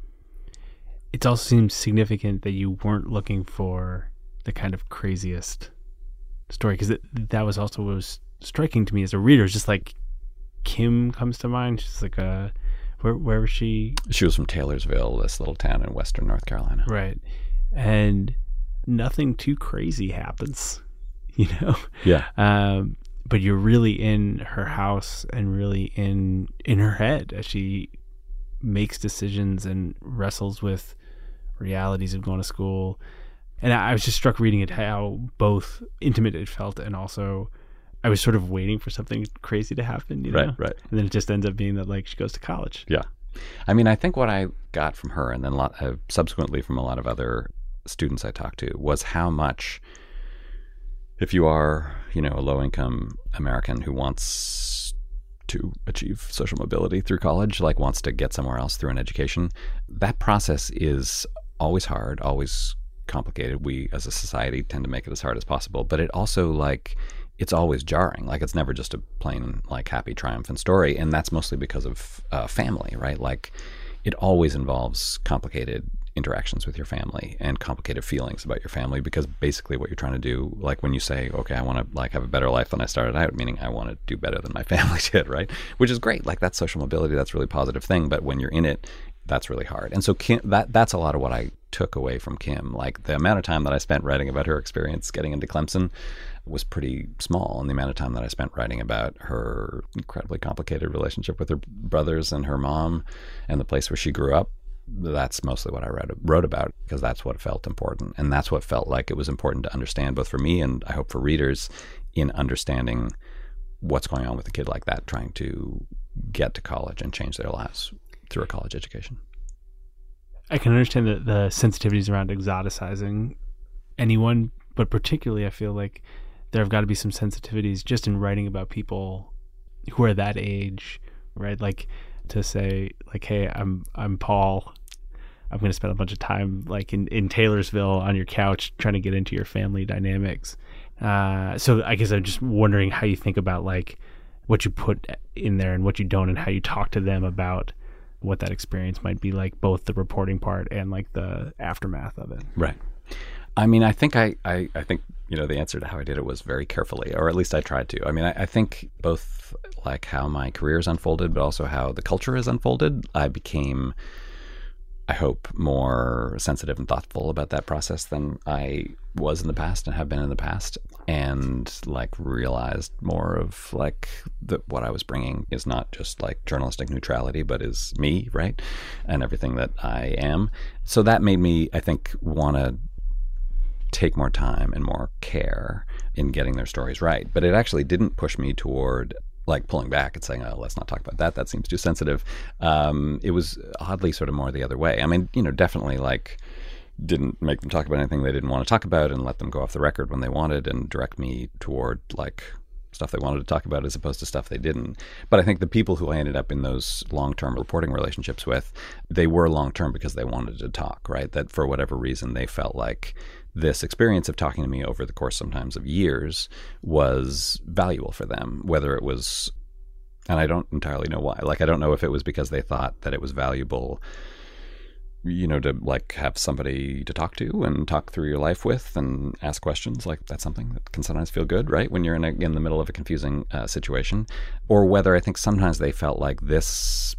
It also seems significant that you weren't looking for the kind of craziest story, because that was also what was striking to me as a reader. It's just like Kim comes to mind. She's like where was she? She was from Taylorsville, this little town in western North Carolina. Right. And nothing too crazy happens, Yeah. But you're really in her house and really in her head as she makes decisions and wrestles with realities of going to school. And I was just struck reading it, how both intimate it felt, and also I was sort of waiting for something crazy to happen, Right. And then it just ends up being that like she goes to college. Yeah. I think what I got from her, and then subsequently from a lot of other students I talked to, was how much, if you are, a low-income American who wants to achieve social mobility through college, like wants to get somewhere else through an education. That process is always hard, always complicated. We as a society tend to make it as hard as possible, but it also like it's always jarring. Like it's never just a plain like happy triumphant story, and that's mostly because of family, right? Like it always involves complicated interactions with your family and complicated feelings about your family, because basically what you're trying to do, like when you say, okay, I want to like have a better life than I started out, meaning I want to do better than my family did, right? Which is great. Like that's social mobility. That's a really positive thing. But when you're in it, that's really hard. And so Kim, that's a lot of what I took away from Kim. Like the amount of time that I spent writing about her experience getting into Clemson was pretty small, and the amount of time that I spent writing about her incredibly complicated relationship with her brothers and her mom and the place where she grew up, that's mostly what I wrote about, because that's what felt important. And that's what felt like it was important to understand, both for me and I hope for readers, in understanding what's going on with a kid like that trying to get to college and change their lives through a college education. I can understand the sensitivities around exoticizing anyone, but particularly I feel like there have got to be some sensitivities just in writing about people who are that age, right? Like to say like, hey, I'm Paul. I'm going to spend a bunch of time like in Taylorsville on your couch trying to get into your family dynamics. So I guess I'm just wondering how you think about like what you put in there and what you don't, and how you talk to them about what that experience might be like, both the reporting part and like the aftermath of it. Right. I mean, I think I think, you know, the answer to how I did it was very carefully, or at least I tried to. I mean, I think both like how my career has unfolded, but also how the culture has unfolded, I became, I hope, more sensitive and thoughtful about that process than I was in the past and have been in the past, and like realized more of like what I was bringing is not just like journalistic neutrality, but is me, right? And everything that I am. So that made me, I think, want to take more time and more care in getting their stories right. But it actually didn't push me toward like pulling back and saying, oh, let's not talk about that. That seems too sensitive. It was oddly sort of more the other way. I mean, you know, definitely like didn't make them talk about anything they didn't want to talk about, and let them go off the record when they wanted, and direct me toward like stuff they wanted to talk about as opposed to stuff they didn't. But I think the people who I ended up in those long-term reporting relationships with, they were long-term because they wanted to talk, right? That for whatever reason, they felt like this experience of talking to me over the course sometimes of years was valuable for them, whether it was, and I don't entirely know why. Like, I don't know if it was because they thought that it was valuable, you know, to like have somebody to talk to and talk through your life with and ask questions. Like that's something that can sometimes feel good, right? When you're in the middle of a confusing situation, or whether I think sometimes they felt like this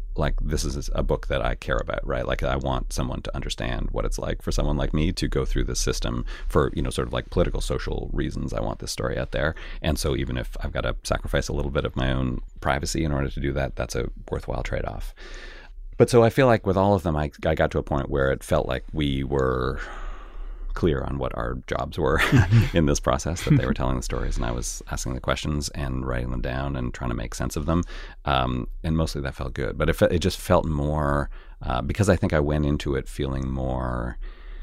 is a book that I care about, right? Like I want someone to understand what it's like for someone like me to go through this system for, you know, sort of like political, social reasons. I want this story out there. And so even if I've got to sacrifice a little bit of my own privacy in order to do that, that's a worthwhile trade-off. But so I feel like with all of them, I got to a point where it felt like we were clear on what our jobs were in this process, that they were telling the stories and I was asking the questions and writing them down and trying to make sense of them. And mostly that felt good. But it just felt more, because I think I went into it feeling more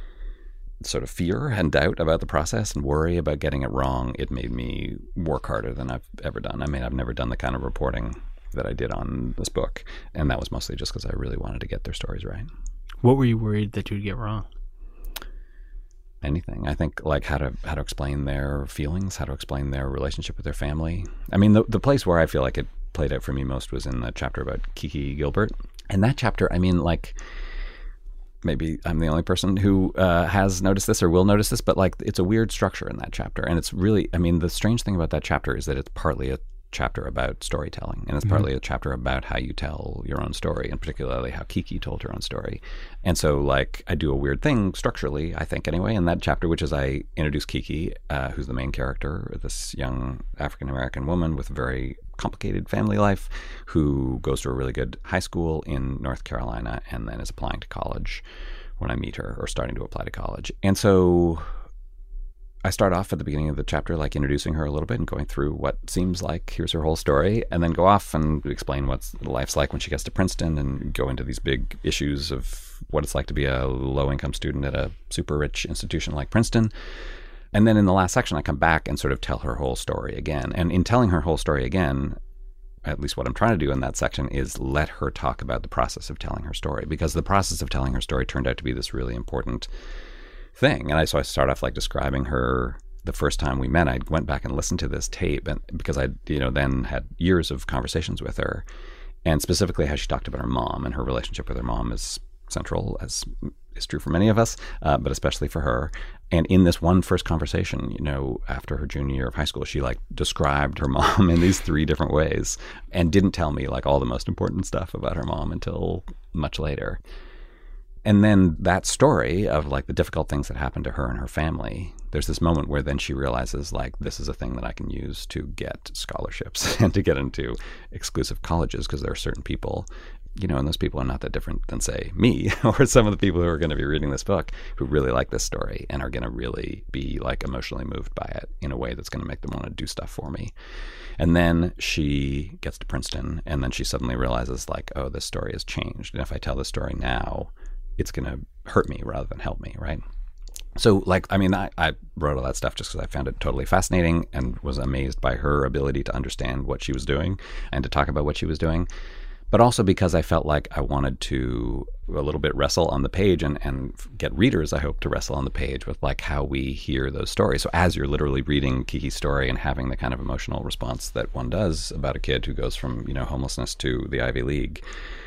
sort of fear and doubt about the process and worry about getting it wrong, it made me work harder than I've ever done. I mean, I've never done the kind of reporting that I did on this book, and that was mostly just because I really wanted to get their stories right. What were you worried that you'd get wrong? Anything. I think like how to explain their feelings, how to explain their relationship with their family. I mean, the place where I feel like it played out for me most was in the chapter about Kiki Gilbert. And that chapter, I mean, like, maybe I'm the only person who has noticed this or will notice this, but like it's a weird structure in that chapter. And it's really, I mean, the strange thing about that chapter is that it's partly a chapter about storytelling, and it's partly a chapter about how you tell your own story, and particularly how Kiki told her own story. And so like I do a weird thing structurally, I think anyway, in that chapter, which is I introduce Kiki, who's the main character, this young African-American woman with a very complicated family life who goes to a really good high school in North Carolina and then is applying to college when I meet her, or starting to apply to college. And so I start off at the beginning of the chapter, like introducing her a little bit and going through what seems like here's her whole story, and then go off and explain what life's like when she gets to Princeton and go into these big issues of what it's like to be a low-income student at a super rich institution like Princeton. And then in the last section, I come back and sort of tell her whole story again. And in telling her whole story again, at least what I'm trying to do in that section, is let her talk about the process of telling her story, because the process of telling her story turned out to be this really important thing. And so I start off like describing her. The first time we met, I went back and listened to this tape, and because I, then had years of conversations with her, and specifically how she talked about her mom, and her relationship with her mom is central, as is true for many of us, but especially for her. And in this one first conversation, after her junior year of high school, she like described her mom in these 3 different ways, and didn't tell me like all the most important stuff about her mom until much later. And then that story of like the difficult things that happened to her and her family, there's this moment where then she realizes like, this is a thing that I can use to get scholarships and to get into exclusive colleges, because there are certain people, and those people are not that different than, say, me or some of the people who are going to be reading this book who really like this story and are going to really be like emotionally moved by it in a way that's going to make them want to do stuff for me. And then she gets to Princeton, and then she suddenly realizes like, oh, this story has changed. And if I tell this story now, it's going to hurt me rather than help me, right? So, I wrote all that stuff just because I found it totally fascinating and was amazed by her ability to understand what she was doing and to talk about what she was doing. But also because I felt like I wanted to a little bit wrestle on the page and get readers, I hope, to wrestle on the page with like how we hear those stories. So as you're literally reading Kiki's story and having the kind of emotional response that one does about a kid who goes from, homelessness to the Ivy League,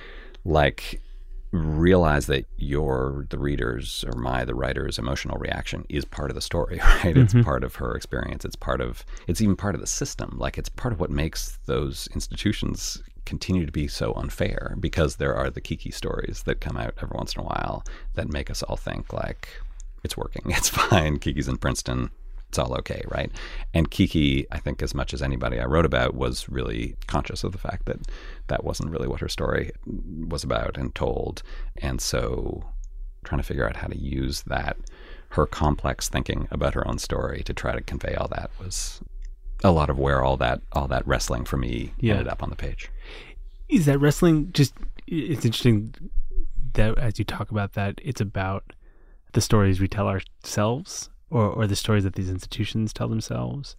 like, realize that the reader's or the writer's emotional reaction is part of the story, right? It's part of her experience. It's even part of the system. Like, it's part of what makes those institutions continue to be so unfair, because there are the Kiki stories that come out every once in a while that make us all think like, it's working, it's fine, Kiki's in Princeton, it's all okay, right? And Kiki, I think, as much as anybody I wrote about, was really conscious of the fact that that wasn't really what her story was about and told. And so trying to figure out how to use that, her complex thinking about her own story, to try to convey all that, was a lot of where all that wrestling for me ended up on the page. Is that wrestling just, it's interesting that as you talk about that, it's about the stories we tell ourselves, or the stories that these institutions tell themselves.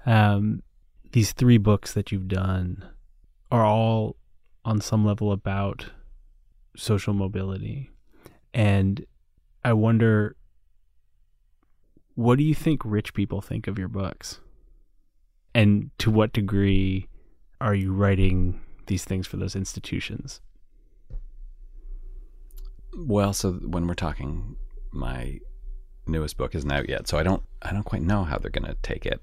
These 3 books that you've done are all on some level about social mobility. And I wonder, what do you think rich people think of your books? And to what degree are you writing these things for those institutions? Well, so when we're talking, my newest book isn't out yet, so I don't quite know how they're going to take it.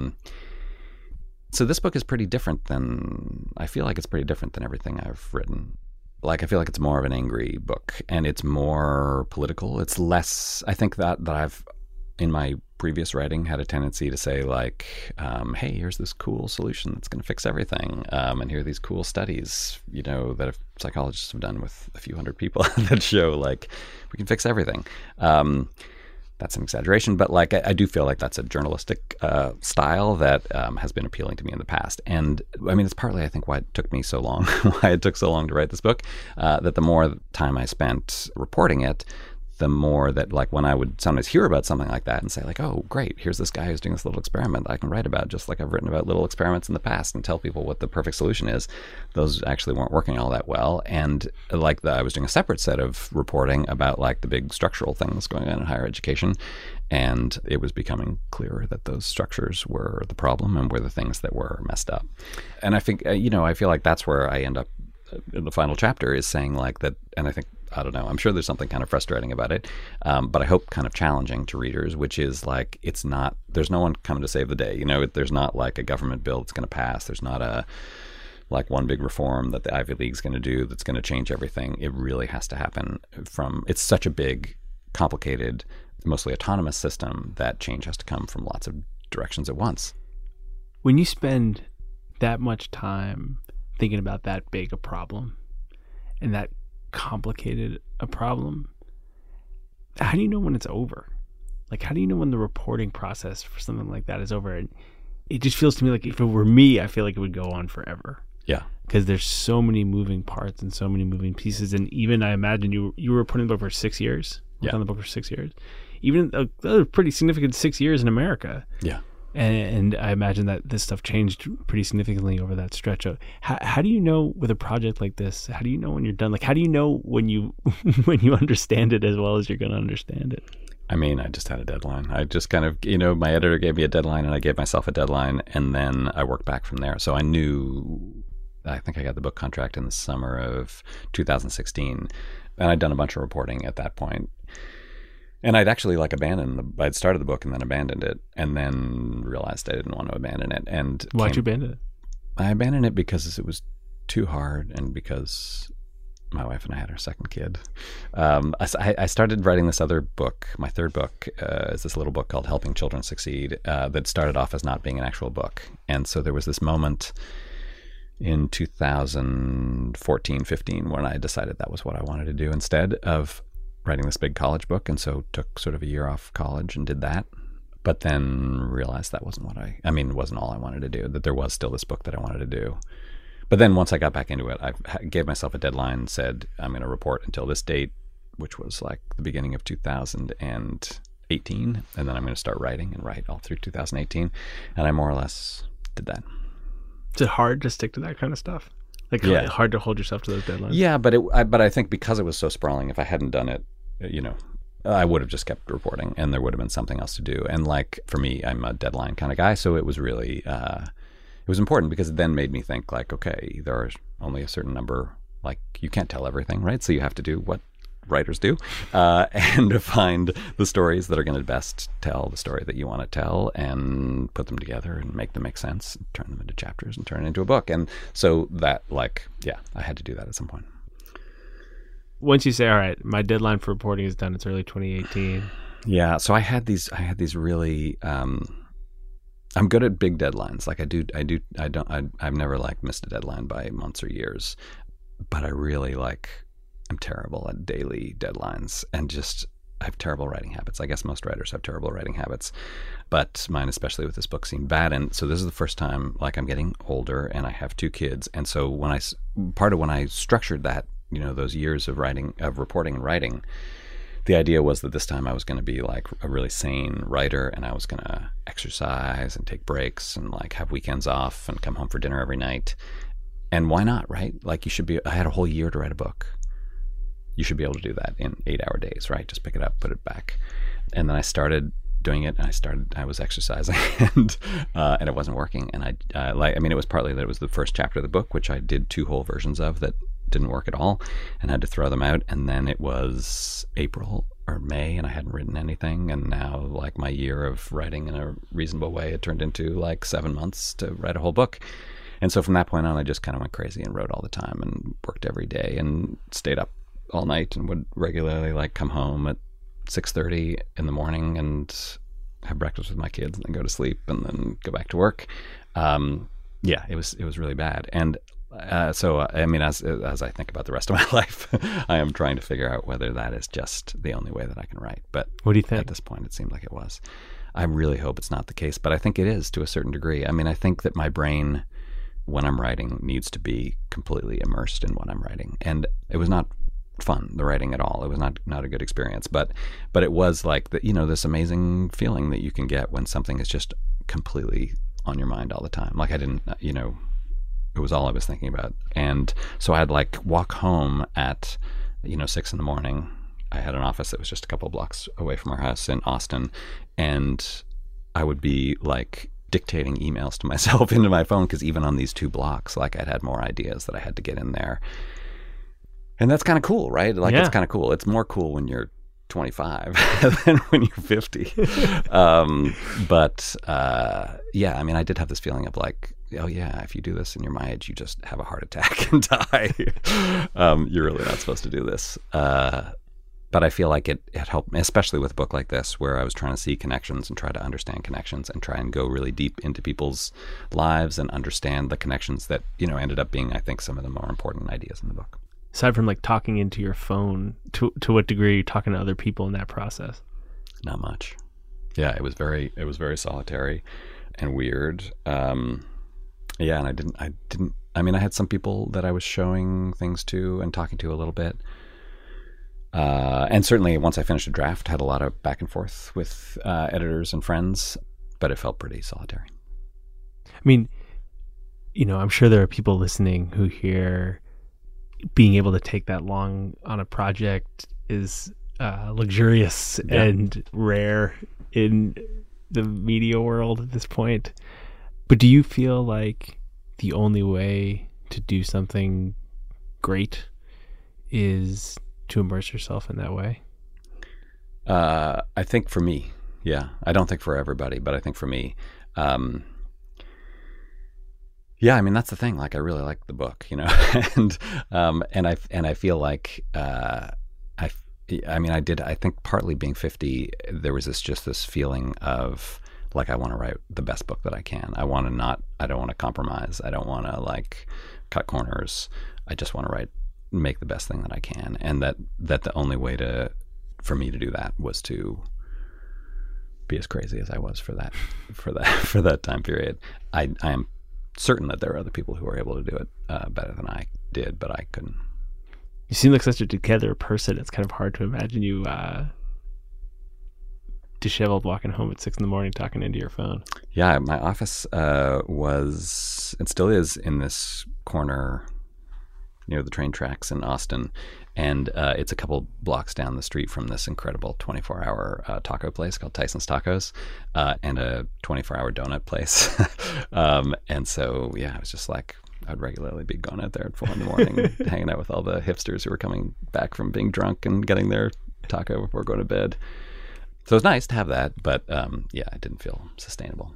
So this book is pretty different than, I feel like it's pretty different than everything I've written. Like, I feel like it's more of an angry book, and it's more political. It's less, I think that I've, in my previous writing, had a tendency to say like, hey, here's this cool solution that's going to fix everything. And here are these cool studies, that psychologists have done with a few hundred people that show like we can fix everything. That's an exaggeration, but like I do feel like that's a journalistic style that has been appealing to me in the past. And I mean, it's partly, I think, why it took me so long, why it took so long to write this book, that the more time I spent reporting it, the more that, like, when I would sometimes hear about something like that and say like, oh, great, here's this guy who's doing this little experiment I can write about, just like I've written about little experiments in the past, and tell people what the perfect solution is. Those actually weren't working all that well. And like I was doing a separate set of reporting about like the big structural things going on in higher education. And it was becoming clearer that those structures were the problem and were the things that were messed up. And I think, I feel like that's where I end up in the final chapter, is saying like that. And I don't know, I'm sure there's something kind of frustrating about it, but I hope kind of challenging to readers, which is like, there's no one coming to save the day. There's not like a government bill that's going to pass. There's not like one big reform that the Ivy League's going to do that's going to change everything. It really has to happen it's such a big, complicated, mostly autonomous system that change has to come from lots of directions at once. When you spend that much time thinking about that big a problem and that complicated a problem, how do you know when it's over? Like, how do you know when the reporting process for something like that is over? And it just feels to me like, if it were me, I feel like it would go on forever. Yeah. Because there's so many moving parts and so many moving pieces. And even, I imagine you were reporting the book for 6 years. Yeah. On the book for 6 years. Even a pretty significant 6 years in America. Yeah. And I imagine that this stuff changed pretty significantly over that stretch. How do you know with a project like this? How do you know when you're done? Like, how do you know when you when you understand it as well as you're going to understand it? I mean, I just had a deadline. I just kind of, my editor gave me a deadline and I gave myself a deadline, and then I worked back from there. So I think I got the book contract in the summer of 2016, and I'd done a bunch of reporting at that point. And I'd actually I'd started the book and then abandoned it, and then realized I didn't want to abandon it. And why'd you abandon it? I abandoned it because it was too hard, and because my wife and I had our second kid. I started writing this other book. My third book is this little book called Helping Children Succeed that started off as not being an actual book. And so there was this moment in 2014-15 when I decided that was what I wanted to do instead of writing this big college book, and so took sort of a year off college and did that, but then realized that wasn't it wasn't all I wanted to do, that there was still this book that I wanted to do. But then once I got back into it, I gave myself a deadline, said I'm going to report until this date, which was like the beginning of 2018, and then I'm going to start writing and write all through 2018, and I more or less did that. Is it hard to stick to that kind of stuff? Like, yeah. Hard to hold yourself to those deadlines? Yeah, but I think because it was so sprawling, if I hadn't done it, I would have just kept reporting, and there would have been something else to do. And like, for me, I'm a deadline kind of guy, so it was really, it was important because it then made me think like, okay, there are only a certain number, like you can't tell everything, right? So you have to do what writers do, and to find the stories that are going to best tell the story that you want to tell, and put them together and make them make sense, and turn them into chapters and turn it into a book. And so that, I had to do that at some point. Once you say, all right, my deadline for reporting is done, it's early 2018. Yeah. So I had these really, I'm good at big deadlines. Like I've never missed a deadline by months or years, but I really I'm terrible at daily deadlines, and just I have terrible writing habits. I guess most writers have terrible writing habits, but mine, especially with this book, seemed bad. And so this is the first time, I'm getting older and I have 2 kids. And so when I structured that, those years of reporting and writing, the idea was that this time I was going to be a really sane writer, and I was going to exercise and take breaks and have weekends off and come home for dinner every night. And why not, right? I had a whole year to write a book. You should be able to do that in 8-hour days, right? Just pick it up, put it back. And then I started doing it, and I was exercising, and it wasn't working. And it was partly that it was the first chapter of the book, which I did 2 whole versions of that didn't work at all, and had to throw them out. And then it was April or May, and I hadn't written anything. And now, my year of writing in a reasonable way, it turned into 7 months to write a whole book. And so from that point on, I just kind of went crazy and wrote all the time and worked every day and stayed up all night, and would regularly come home at 6:30 in the morning and have breakfast with my kids, and then go to sleep, and then go back to work. It was really bad. And as I think about the rest of my life, I am trying to figure out whether that is just the only way that I can write. But what do you think? At this point, it seemed like it was. I really hope it's not the case, but I think it is to a certain degree. I think that my brain, when I'm writing, needs to be completely immersed in what I'm writing. And it was not fun, the writing, at all. It was not a good experience, but it was this amazing feeling that you can get when something is just completely on your mind all the time. It was all I was thinking about. And so I'd walk home at 6 a.m. I had an office that was just a couple of blocks away from our house in Austin, and I would be dictating emails to myself into my phone, because even on these 2 blocks, I'd had more ideas that I had to get in there. And that's kind of cool, right? Yeah. It's kind of cool. It's more cool when you're 25 than when you're 50. I did have this feeling of oh yeah, if you do this and you're my age, you just have a heart attack and die. You're really not supposed to do this. But I feel like it helped me, especially with a book like this, where I was trying to see connections and try to understand connections and try and go really deep into people's lives and understand the connections that, ended up being, I think, some of the more important ideas in the book. Aside from talking into your phone, to what degree are you talking to other people in that process? Not much. Yeah, it was very solitary and weird. And I had some people that I was showing things to and talking to a little bit. And certainly once I finished a draft, had a lot of back and forth with editors and friends. but it felt pretty solitary. I mean, I'm sure there are people listening who hear being able to take that long on a project is luxurious and rare in the media world at this point. But do you feel like the only way to do something great is to immerse yourself in that way? I think for me, yeah. I don't think for everybody, but I think for me, yeah. I mean, that's the thing. Like, I really like the book, and I feel like I think partly being 50, there was this feeling of like, I want to write the best book that I can. I don't want to compromise. I don't want to like cut corners. I just want to make the best thing that I can. And that the only way for me to do that was to be as crazy as I was for that time period. I am certain that there are other people who are able to do it better than I did, but I couldn't. You seem like such a together person. It's kind of hard to imagine you disheveled walking home at 6 a.m. talking into your phone. Yeah, my office was and still is in this corner near the train tracks in Austin, and it's a couple blocks down the street from this incredible 24-hour taco place called Tyson's Tacos, and a 24-hour donut place. And so, yeah, I was just like, I'd regularly be going out there at 4 a.m, hanging out with all the hipsters who were coming back from being drunk and getting their taco before going to bed. So it was nice to have that, but yeah, it didn't feel sustainable.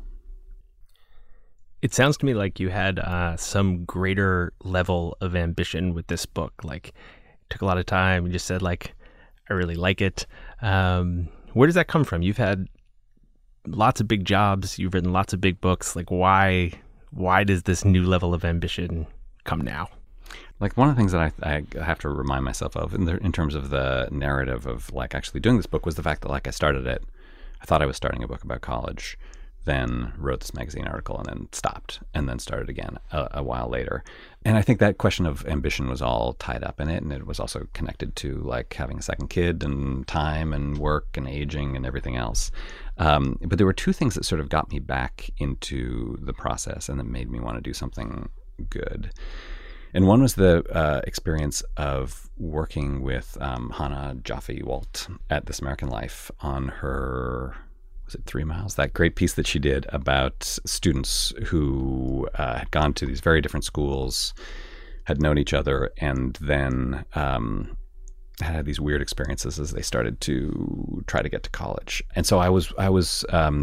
It sounds to me like you had some greater level of ambition with this book. Like, it took a lot of time. You just said, like, I really like it. Where does that come from? You've had lots of big jobs. You've written lots of big books. Like, why does this new level of ambition come now? Like, one of the things that I have to remind myself of in terms of the narrative of like actually doing this book was the fact that like I started it. I thought I was starting a book about college, then wrote this magazine article and then stopped and then started again a while later. And I think that question of ambition was all tied up in it. And it was also connected to like having a second kid and time and work and aging and everything else. But there were two things that sort of got me back into the process and that made me want to do something good. And one was the experience of working with Hannah Jaffe-Walt at This American Life on her, was it 3 Miles? That great piece that she did about students who had gone to these very different schools, had known each other, and then had these weird experiences as they started to try to get to college. And so I was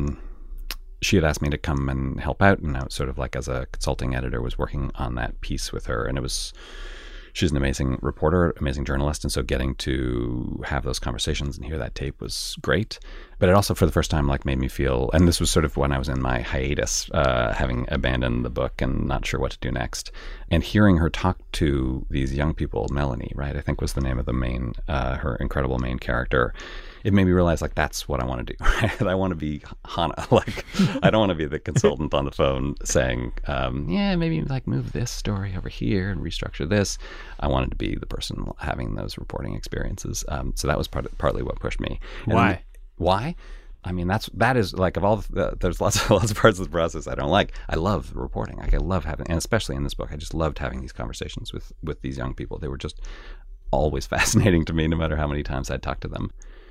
she had asked me to come and help out, and I was sort of like as a consulting editor was working on that piece with her. And she's an amazing reporter, amazing journalist, and so getting to have those conversations and hear that tape was great. But it also, for the first time, like made me feel, and this was sort of when I was in my hiatus, having abandoned the book and not sure what to do next, and hearing her talk to these young people, Melanie, right, I think was the name of the her incredible main character. It made me realize, like, that's what I want to do. Right? I want to be Hannah. Like, I don't want to be the consultant on the phone saying, yeah, maybe like move this story over here and restructure this. I wanted to be the person having those reporting experiences. So that was partly what pushed me. And why? I mean, that is like, of all there's lots of parts of the process I don't like. I love reporting. Like, I love having, and especially in this book, I just loved having these conversations with these young people. They were just always fascinating to me, no matter how many times I'd talk to them.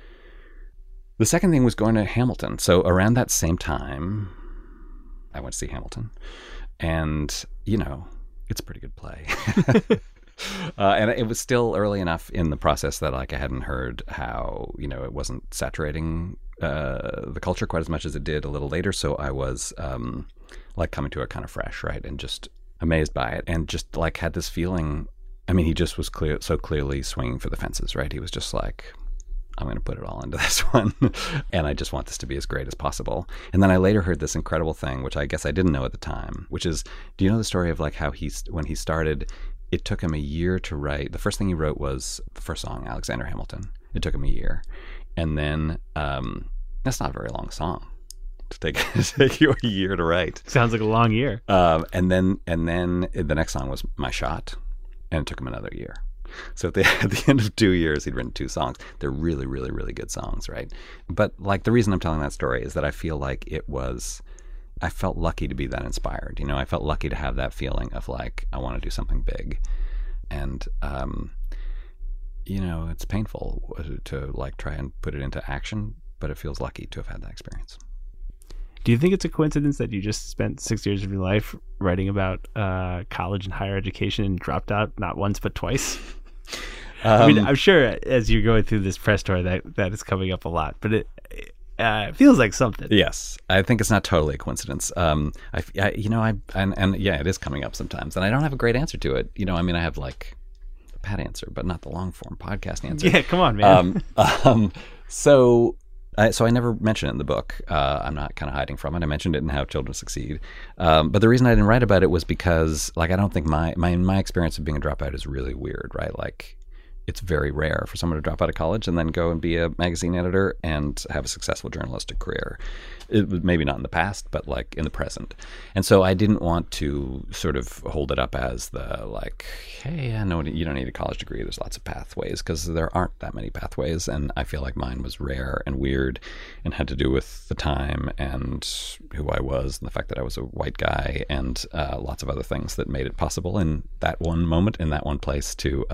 The second thing was going to Hamilton. So around that same time, I went to see Hamilton. And, it's a pretty good play. And it was still early enough in the process that like I hadn't heard how, it wasn't saturating the culture quite as much as it did a little later. So I was like coming to it kind of fresh, right? And just amazed by it. And just like had this feeling, I mean, he just was so clearly swinging for the fences, right? He was just like, I'm going to put it all into this one. And I just want this to be as great as possible. And then I later heard this incredible thing, which I guess I didn't know at the time, which is, do you know the story of like how when he started, it took him a year to write. The first thing he wrote was the first song, Alexander Hamilton. It took him a year. And then, that's not a very long song to take you a year to write. Sounds like a long year. And then the next song was My Shot. And it took him another year. So at the end of 2 years, he'd written 2 songs. They're really, really, really good songs, right? But like the reason I'm telling that story is that I feel like I felt lucky to be that inspired. You know, I felt lucky to have that feeling of like, I want to do something big. And, you know, it's painful to like try and put it into action, but it feels lucky to have had that experience. Do you think it's a coincidence that you just spent 6 years of your life writing about college and higher education and dropped out not once but twice? I mean, I'm sure as you're going through this press tour that is coming up a lot, but it feels like something. Yes, I think it's not totally a coincidence. And yeah, it is coming up sometimes, and I don't have a great answer to it. You know, I mean, I have like a pat answer, but not the long form podcast answer. Yeah, come on, man. So I never mention it in the book. I'm not kind of hiding from it. I mentioned it in How Children Succeed. But the reason I didn't write about it was because, like, I don't think my experience of being a dropout is really weird, right? Like, it's very rare for someone to drop out of college and then go and be a magazine editor and have a successful journalistic career. It was maybe not in the past, but like in the present. And so I didn't want to sort of hold it up as the like, hey, I know you don't need a college degree. There's lots of pathways, because there aren't that many pathways. And I feel like mine was rare and weird and had to do with the time and who I was and the fact that I was a white guy and lots of other things that made it possible in that one moment, in that one place, to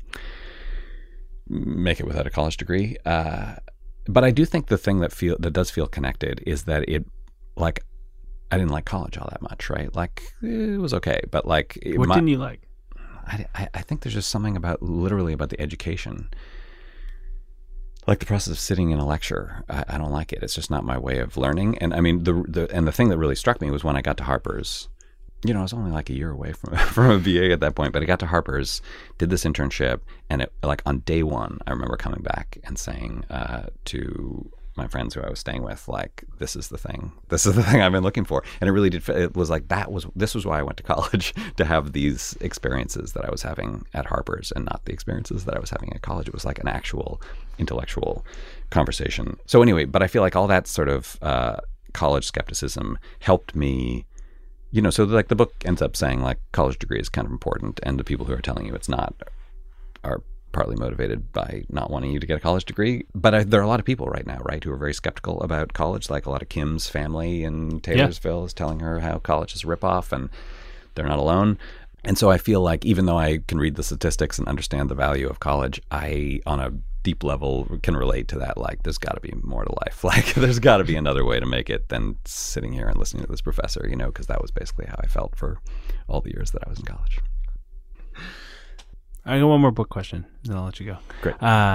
make it without a college degree. But I do think the thing that does feel connected is that it, like, I didn't like college all that much, right? Like, it was okay, but like, what didn't you like? I think there's just something literally about the education, like the process of sitting in a lecture. I don't like it. It's just not my way of learning. And I mean, the thing that really struck me was when I got to Harper's. You know, I was only like a year away from a BA at that point, but I got to Harper's, did this internship, and it, like, on day one, I remember coming back and saying to my friends who I was staying with, like, this is the thing I've been looking for. And it really did. It was like, this was why I went to college, to have these experiences that I was having at Harper's and not the experiences that I was having at college. It was like an actual intellectual conversation. So anyway, but I feel like all that sort of college skepticism helped me. You know, so like the book ends up saying like college degree is kind of important, and the people who are telling you it's not are partly motivated by not wanting you to get a college degree. But there are a lot of people right now, right, who are very skeptical about college. Like a lot of Kim's family in Taylorsville is telling her how college is a ripoff, and they're not alone. And so I feel like even though I can read the statistics and understand the value of college, I, on a deep level, can relate to that. Like, there's got to be more to life. Like, there's got to be another way to make it than sitting here and listening to this professor, you know, because that was basically how I felt for all the years that I was in college. I got one more book question, then I'll let you go. Great.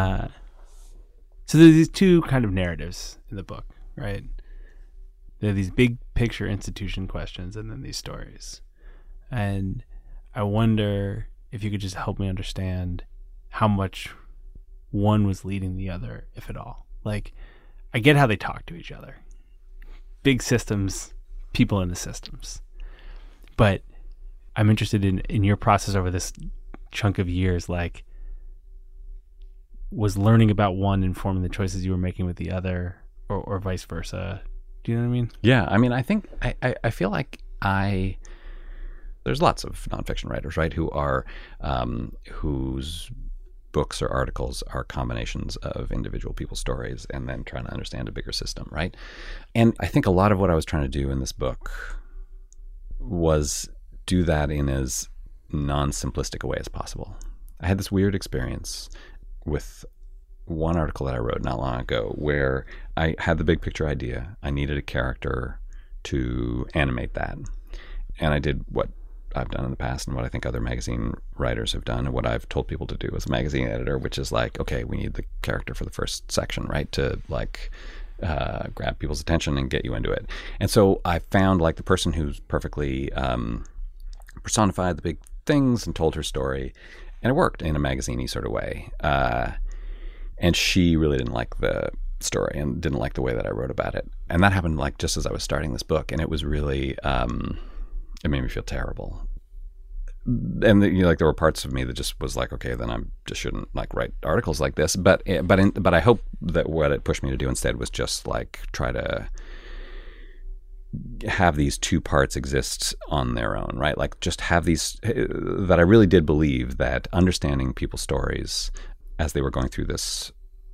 So there's these two kind of narratives in the book, right? There are these big picture institution questions and then these stories. And I wonder if you could just help me understand how much one was leading the other, if at all. Like, I get how they talk to each other. Big systems, people in the systems. But I'm interested in your process over this chunk of years. Like, was learning about one informing the choices you were making with the other, or vice versa? Do you know what I mean? Yeah, I mean, I think I feel like there's lots of nonfiction writers, right, who are whose books or articles are combinations of individual people's stories and then trying to understand a bigger system, right? And I think a lot of what I was trying to do in this book was do that in as non-simplistic a way as possible. I had this weird experience with one article that I wrote not long ago where I had the big picture idea. I needed a character to animate that. And I did what I've done in the past and what I think other magazine writers have done and what I've told people to do as a magazine editor, which is like, okay, we need the character for the first section, right? To like grab people's attention and get you into it. And so I found like the person who's perfectly personified the big things and told her story, and it worked in a magazine-y sort of way. And she really didn't like the story and didn't like the way that I wrote about it. And that happened like just as I was starting this book, and it was really it made me feel terrible. And you know, like there were parts of me that just was like, okay, then I just shouldn't like write articles like this. But I hope that what it pushed me to do instead was just like try to have these two parts exist on their own, right? Like just have these, that I really did believe that understanding people's stories as they were going through this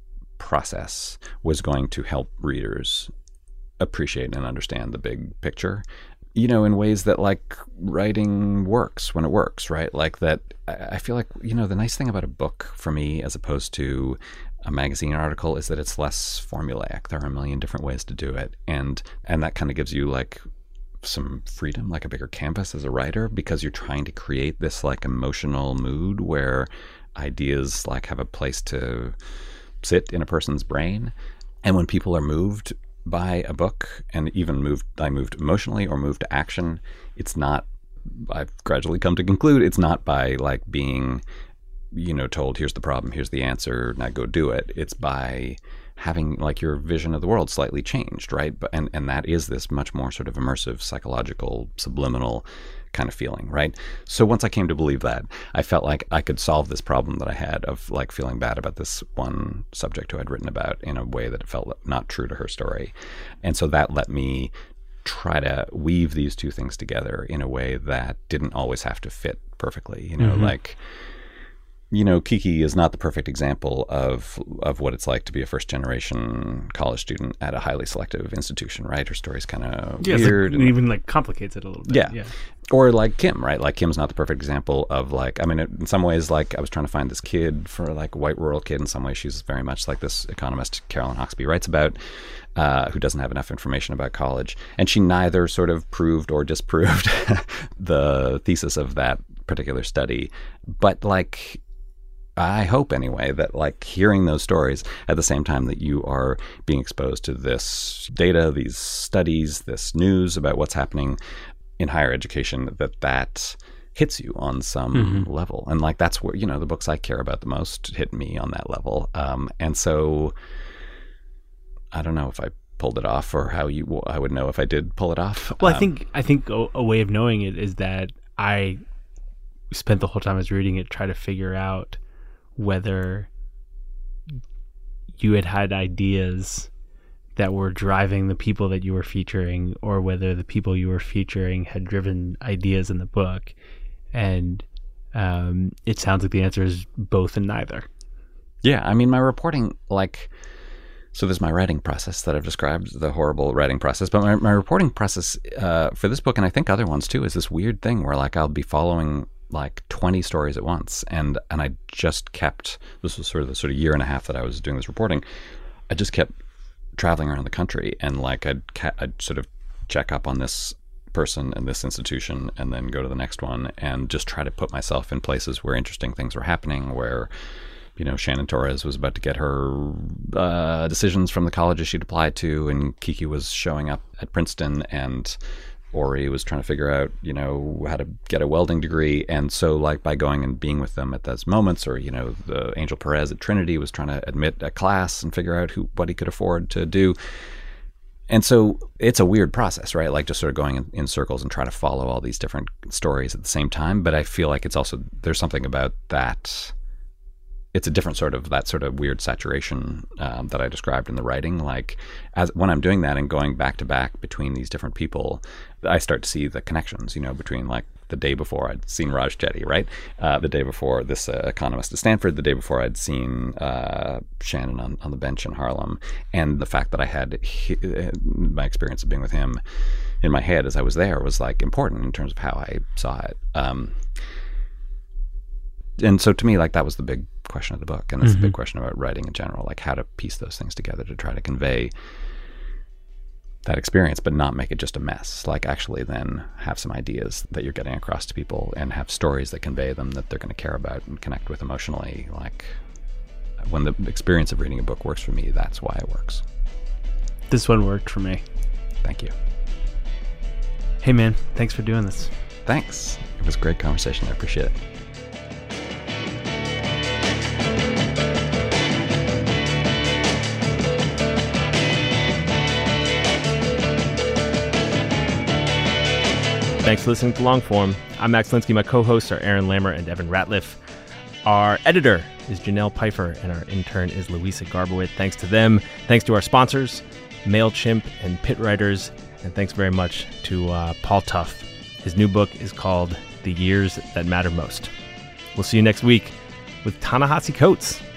process was going to help readers appreciate and understand the big picture, you know, in ways that like writing works when it works, right? Like that, I feel like, you know, the nice thing about a book for me as opposed to a magazine article is that it's less formulaic. There are a million different ways to do it. And that kind of gives you like some freedom, like a bigger canvas as a writer, because you're trying to create this like emotional mood where ideas like have a place to sit in a person's brain. And when people are moved by a book, and even moved emotionally or moved to action, it's not, I've gradually come to conclude, it's not by like being, you know, told here's the problem, here's the answer, now go do it. It's by having like your vision of the world slightly changed, right? But and that is this much more sort of immersive, psychological, subliminal kind of feeling, right? So once I came to believe that, I felt like I could solve this problem that I had of like feeling bad about this one subject who I'd written about in a way that it felt not true to her story. And so that let me try to weave these two things together in a way that didn't always have to fit perfectly, you know, like, you know, Kiki is not the perfect example of what it's like to be a first-generation college student at a highly selective institution, right? Her story's kind of weird. It even like complicates it a little bit. Yeah. Or like Kim, right? Like Kim's not the perfect example of like, I mean, in some ways, like I was trying to find this kid for like a white rural kid. In some ways, she's very much like this economist Carolyn Hawksby writes about, who doesn't have enough information about college. And she neither sort of proved or disproved the thesis of that particular study. But like, I hope anyway that like hearing those stories at the same time that you are being exposed to this data, these studies, this news about what's happening in higher education, that hits you on some level. And like that's where, you know, the books I care about the most hit me on that level. And so I don't know if I pulled it off or how I would know if I did pull it off. Well, I think a way of knowing it is that I spent the whole time I was reading it trying to figure out whether you had ideas that were driving the people that you were featuring, or whether the people you were featuring had driven ideas in the book. And it sounds like the answer is both and neither. Yeah, I mean, my reporting, like, so there's my writing process that I've described, the horrible writing process, but my reporting process for this book, and I think other ones too, is this weird thing where like I'll be following like 20 stories at once. And I just kept, this was sort of year and a half that I was doing this reporting. I just kept traveling around the country, and like I'd sort of check up on this person and this institution and then go to the next one and just try to put myself in places where interesting things were happening, where, you know, Shannon Torres was about to get her decisions from the colleges she'd applied to, and Kiki was showing up at Princeton, and Ori was trying to figure out, you know, how to get a welding degree. And so like by going and being with them at those moments, or, you know, the Angel Perez at Trinity was trying to admit a class and figure out what he could afford to do. And so it's a weird process, right? Like just sort of going in circles and try to follow all these different stories at the same time. But I feel like it's also, there's something about that. It's a different sort of, that sort of weird saturation that I described in the writing. Like as when I'm doing that and going back to back between these different people, I start to see the connections, you know, between like the day before I'd seen Raj Chetty, right? The day before this economist at Stanford, the day before I'd seen Shannon on the bench in Harlem. And the fact that I had my experience of being with him in my head as I was there was like important in terms of how I saw it. And so to me, like that was the big question of the book, and that's the big question about writing in general, like how to piece those things together to try to convey that experience, but not make it just a mess. Like actually then have some ideas that you're getting across to people and have stories that convey them that they're going to care about and connect with emotionally. Like when the experience of reading a book works for me, that's why it works. This one worked for me. Thank you. Hey man, thanks for doing this. Thanks. It was a great conversation. I appreciate it. Thanks for listening to Longform. I'm Max Linsky. My co-hosts are Aaron Lammer and Evan Ratliff. Our editor is Janelle Pfeiffer, and our intern is Louisa Garbowit. Thanks to them. Thanks to our sponsors, MailChimp and Pit Writers. And thanks very much to Paul Tough. His new book is called The Years That Matter Most. We'll see you next week with Ta-Nehisi Coates.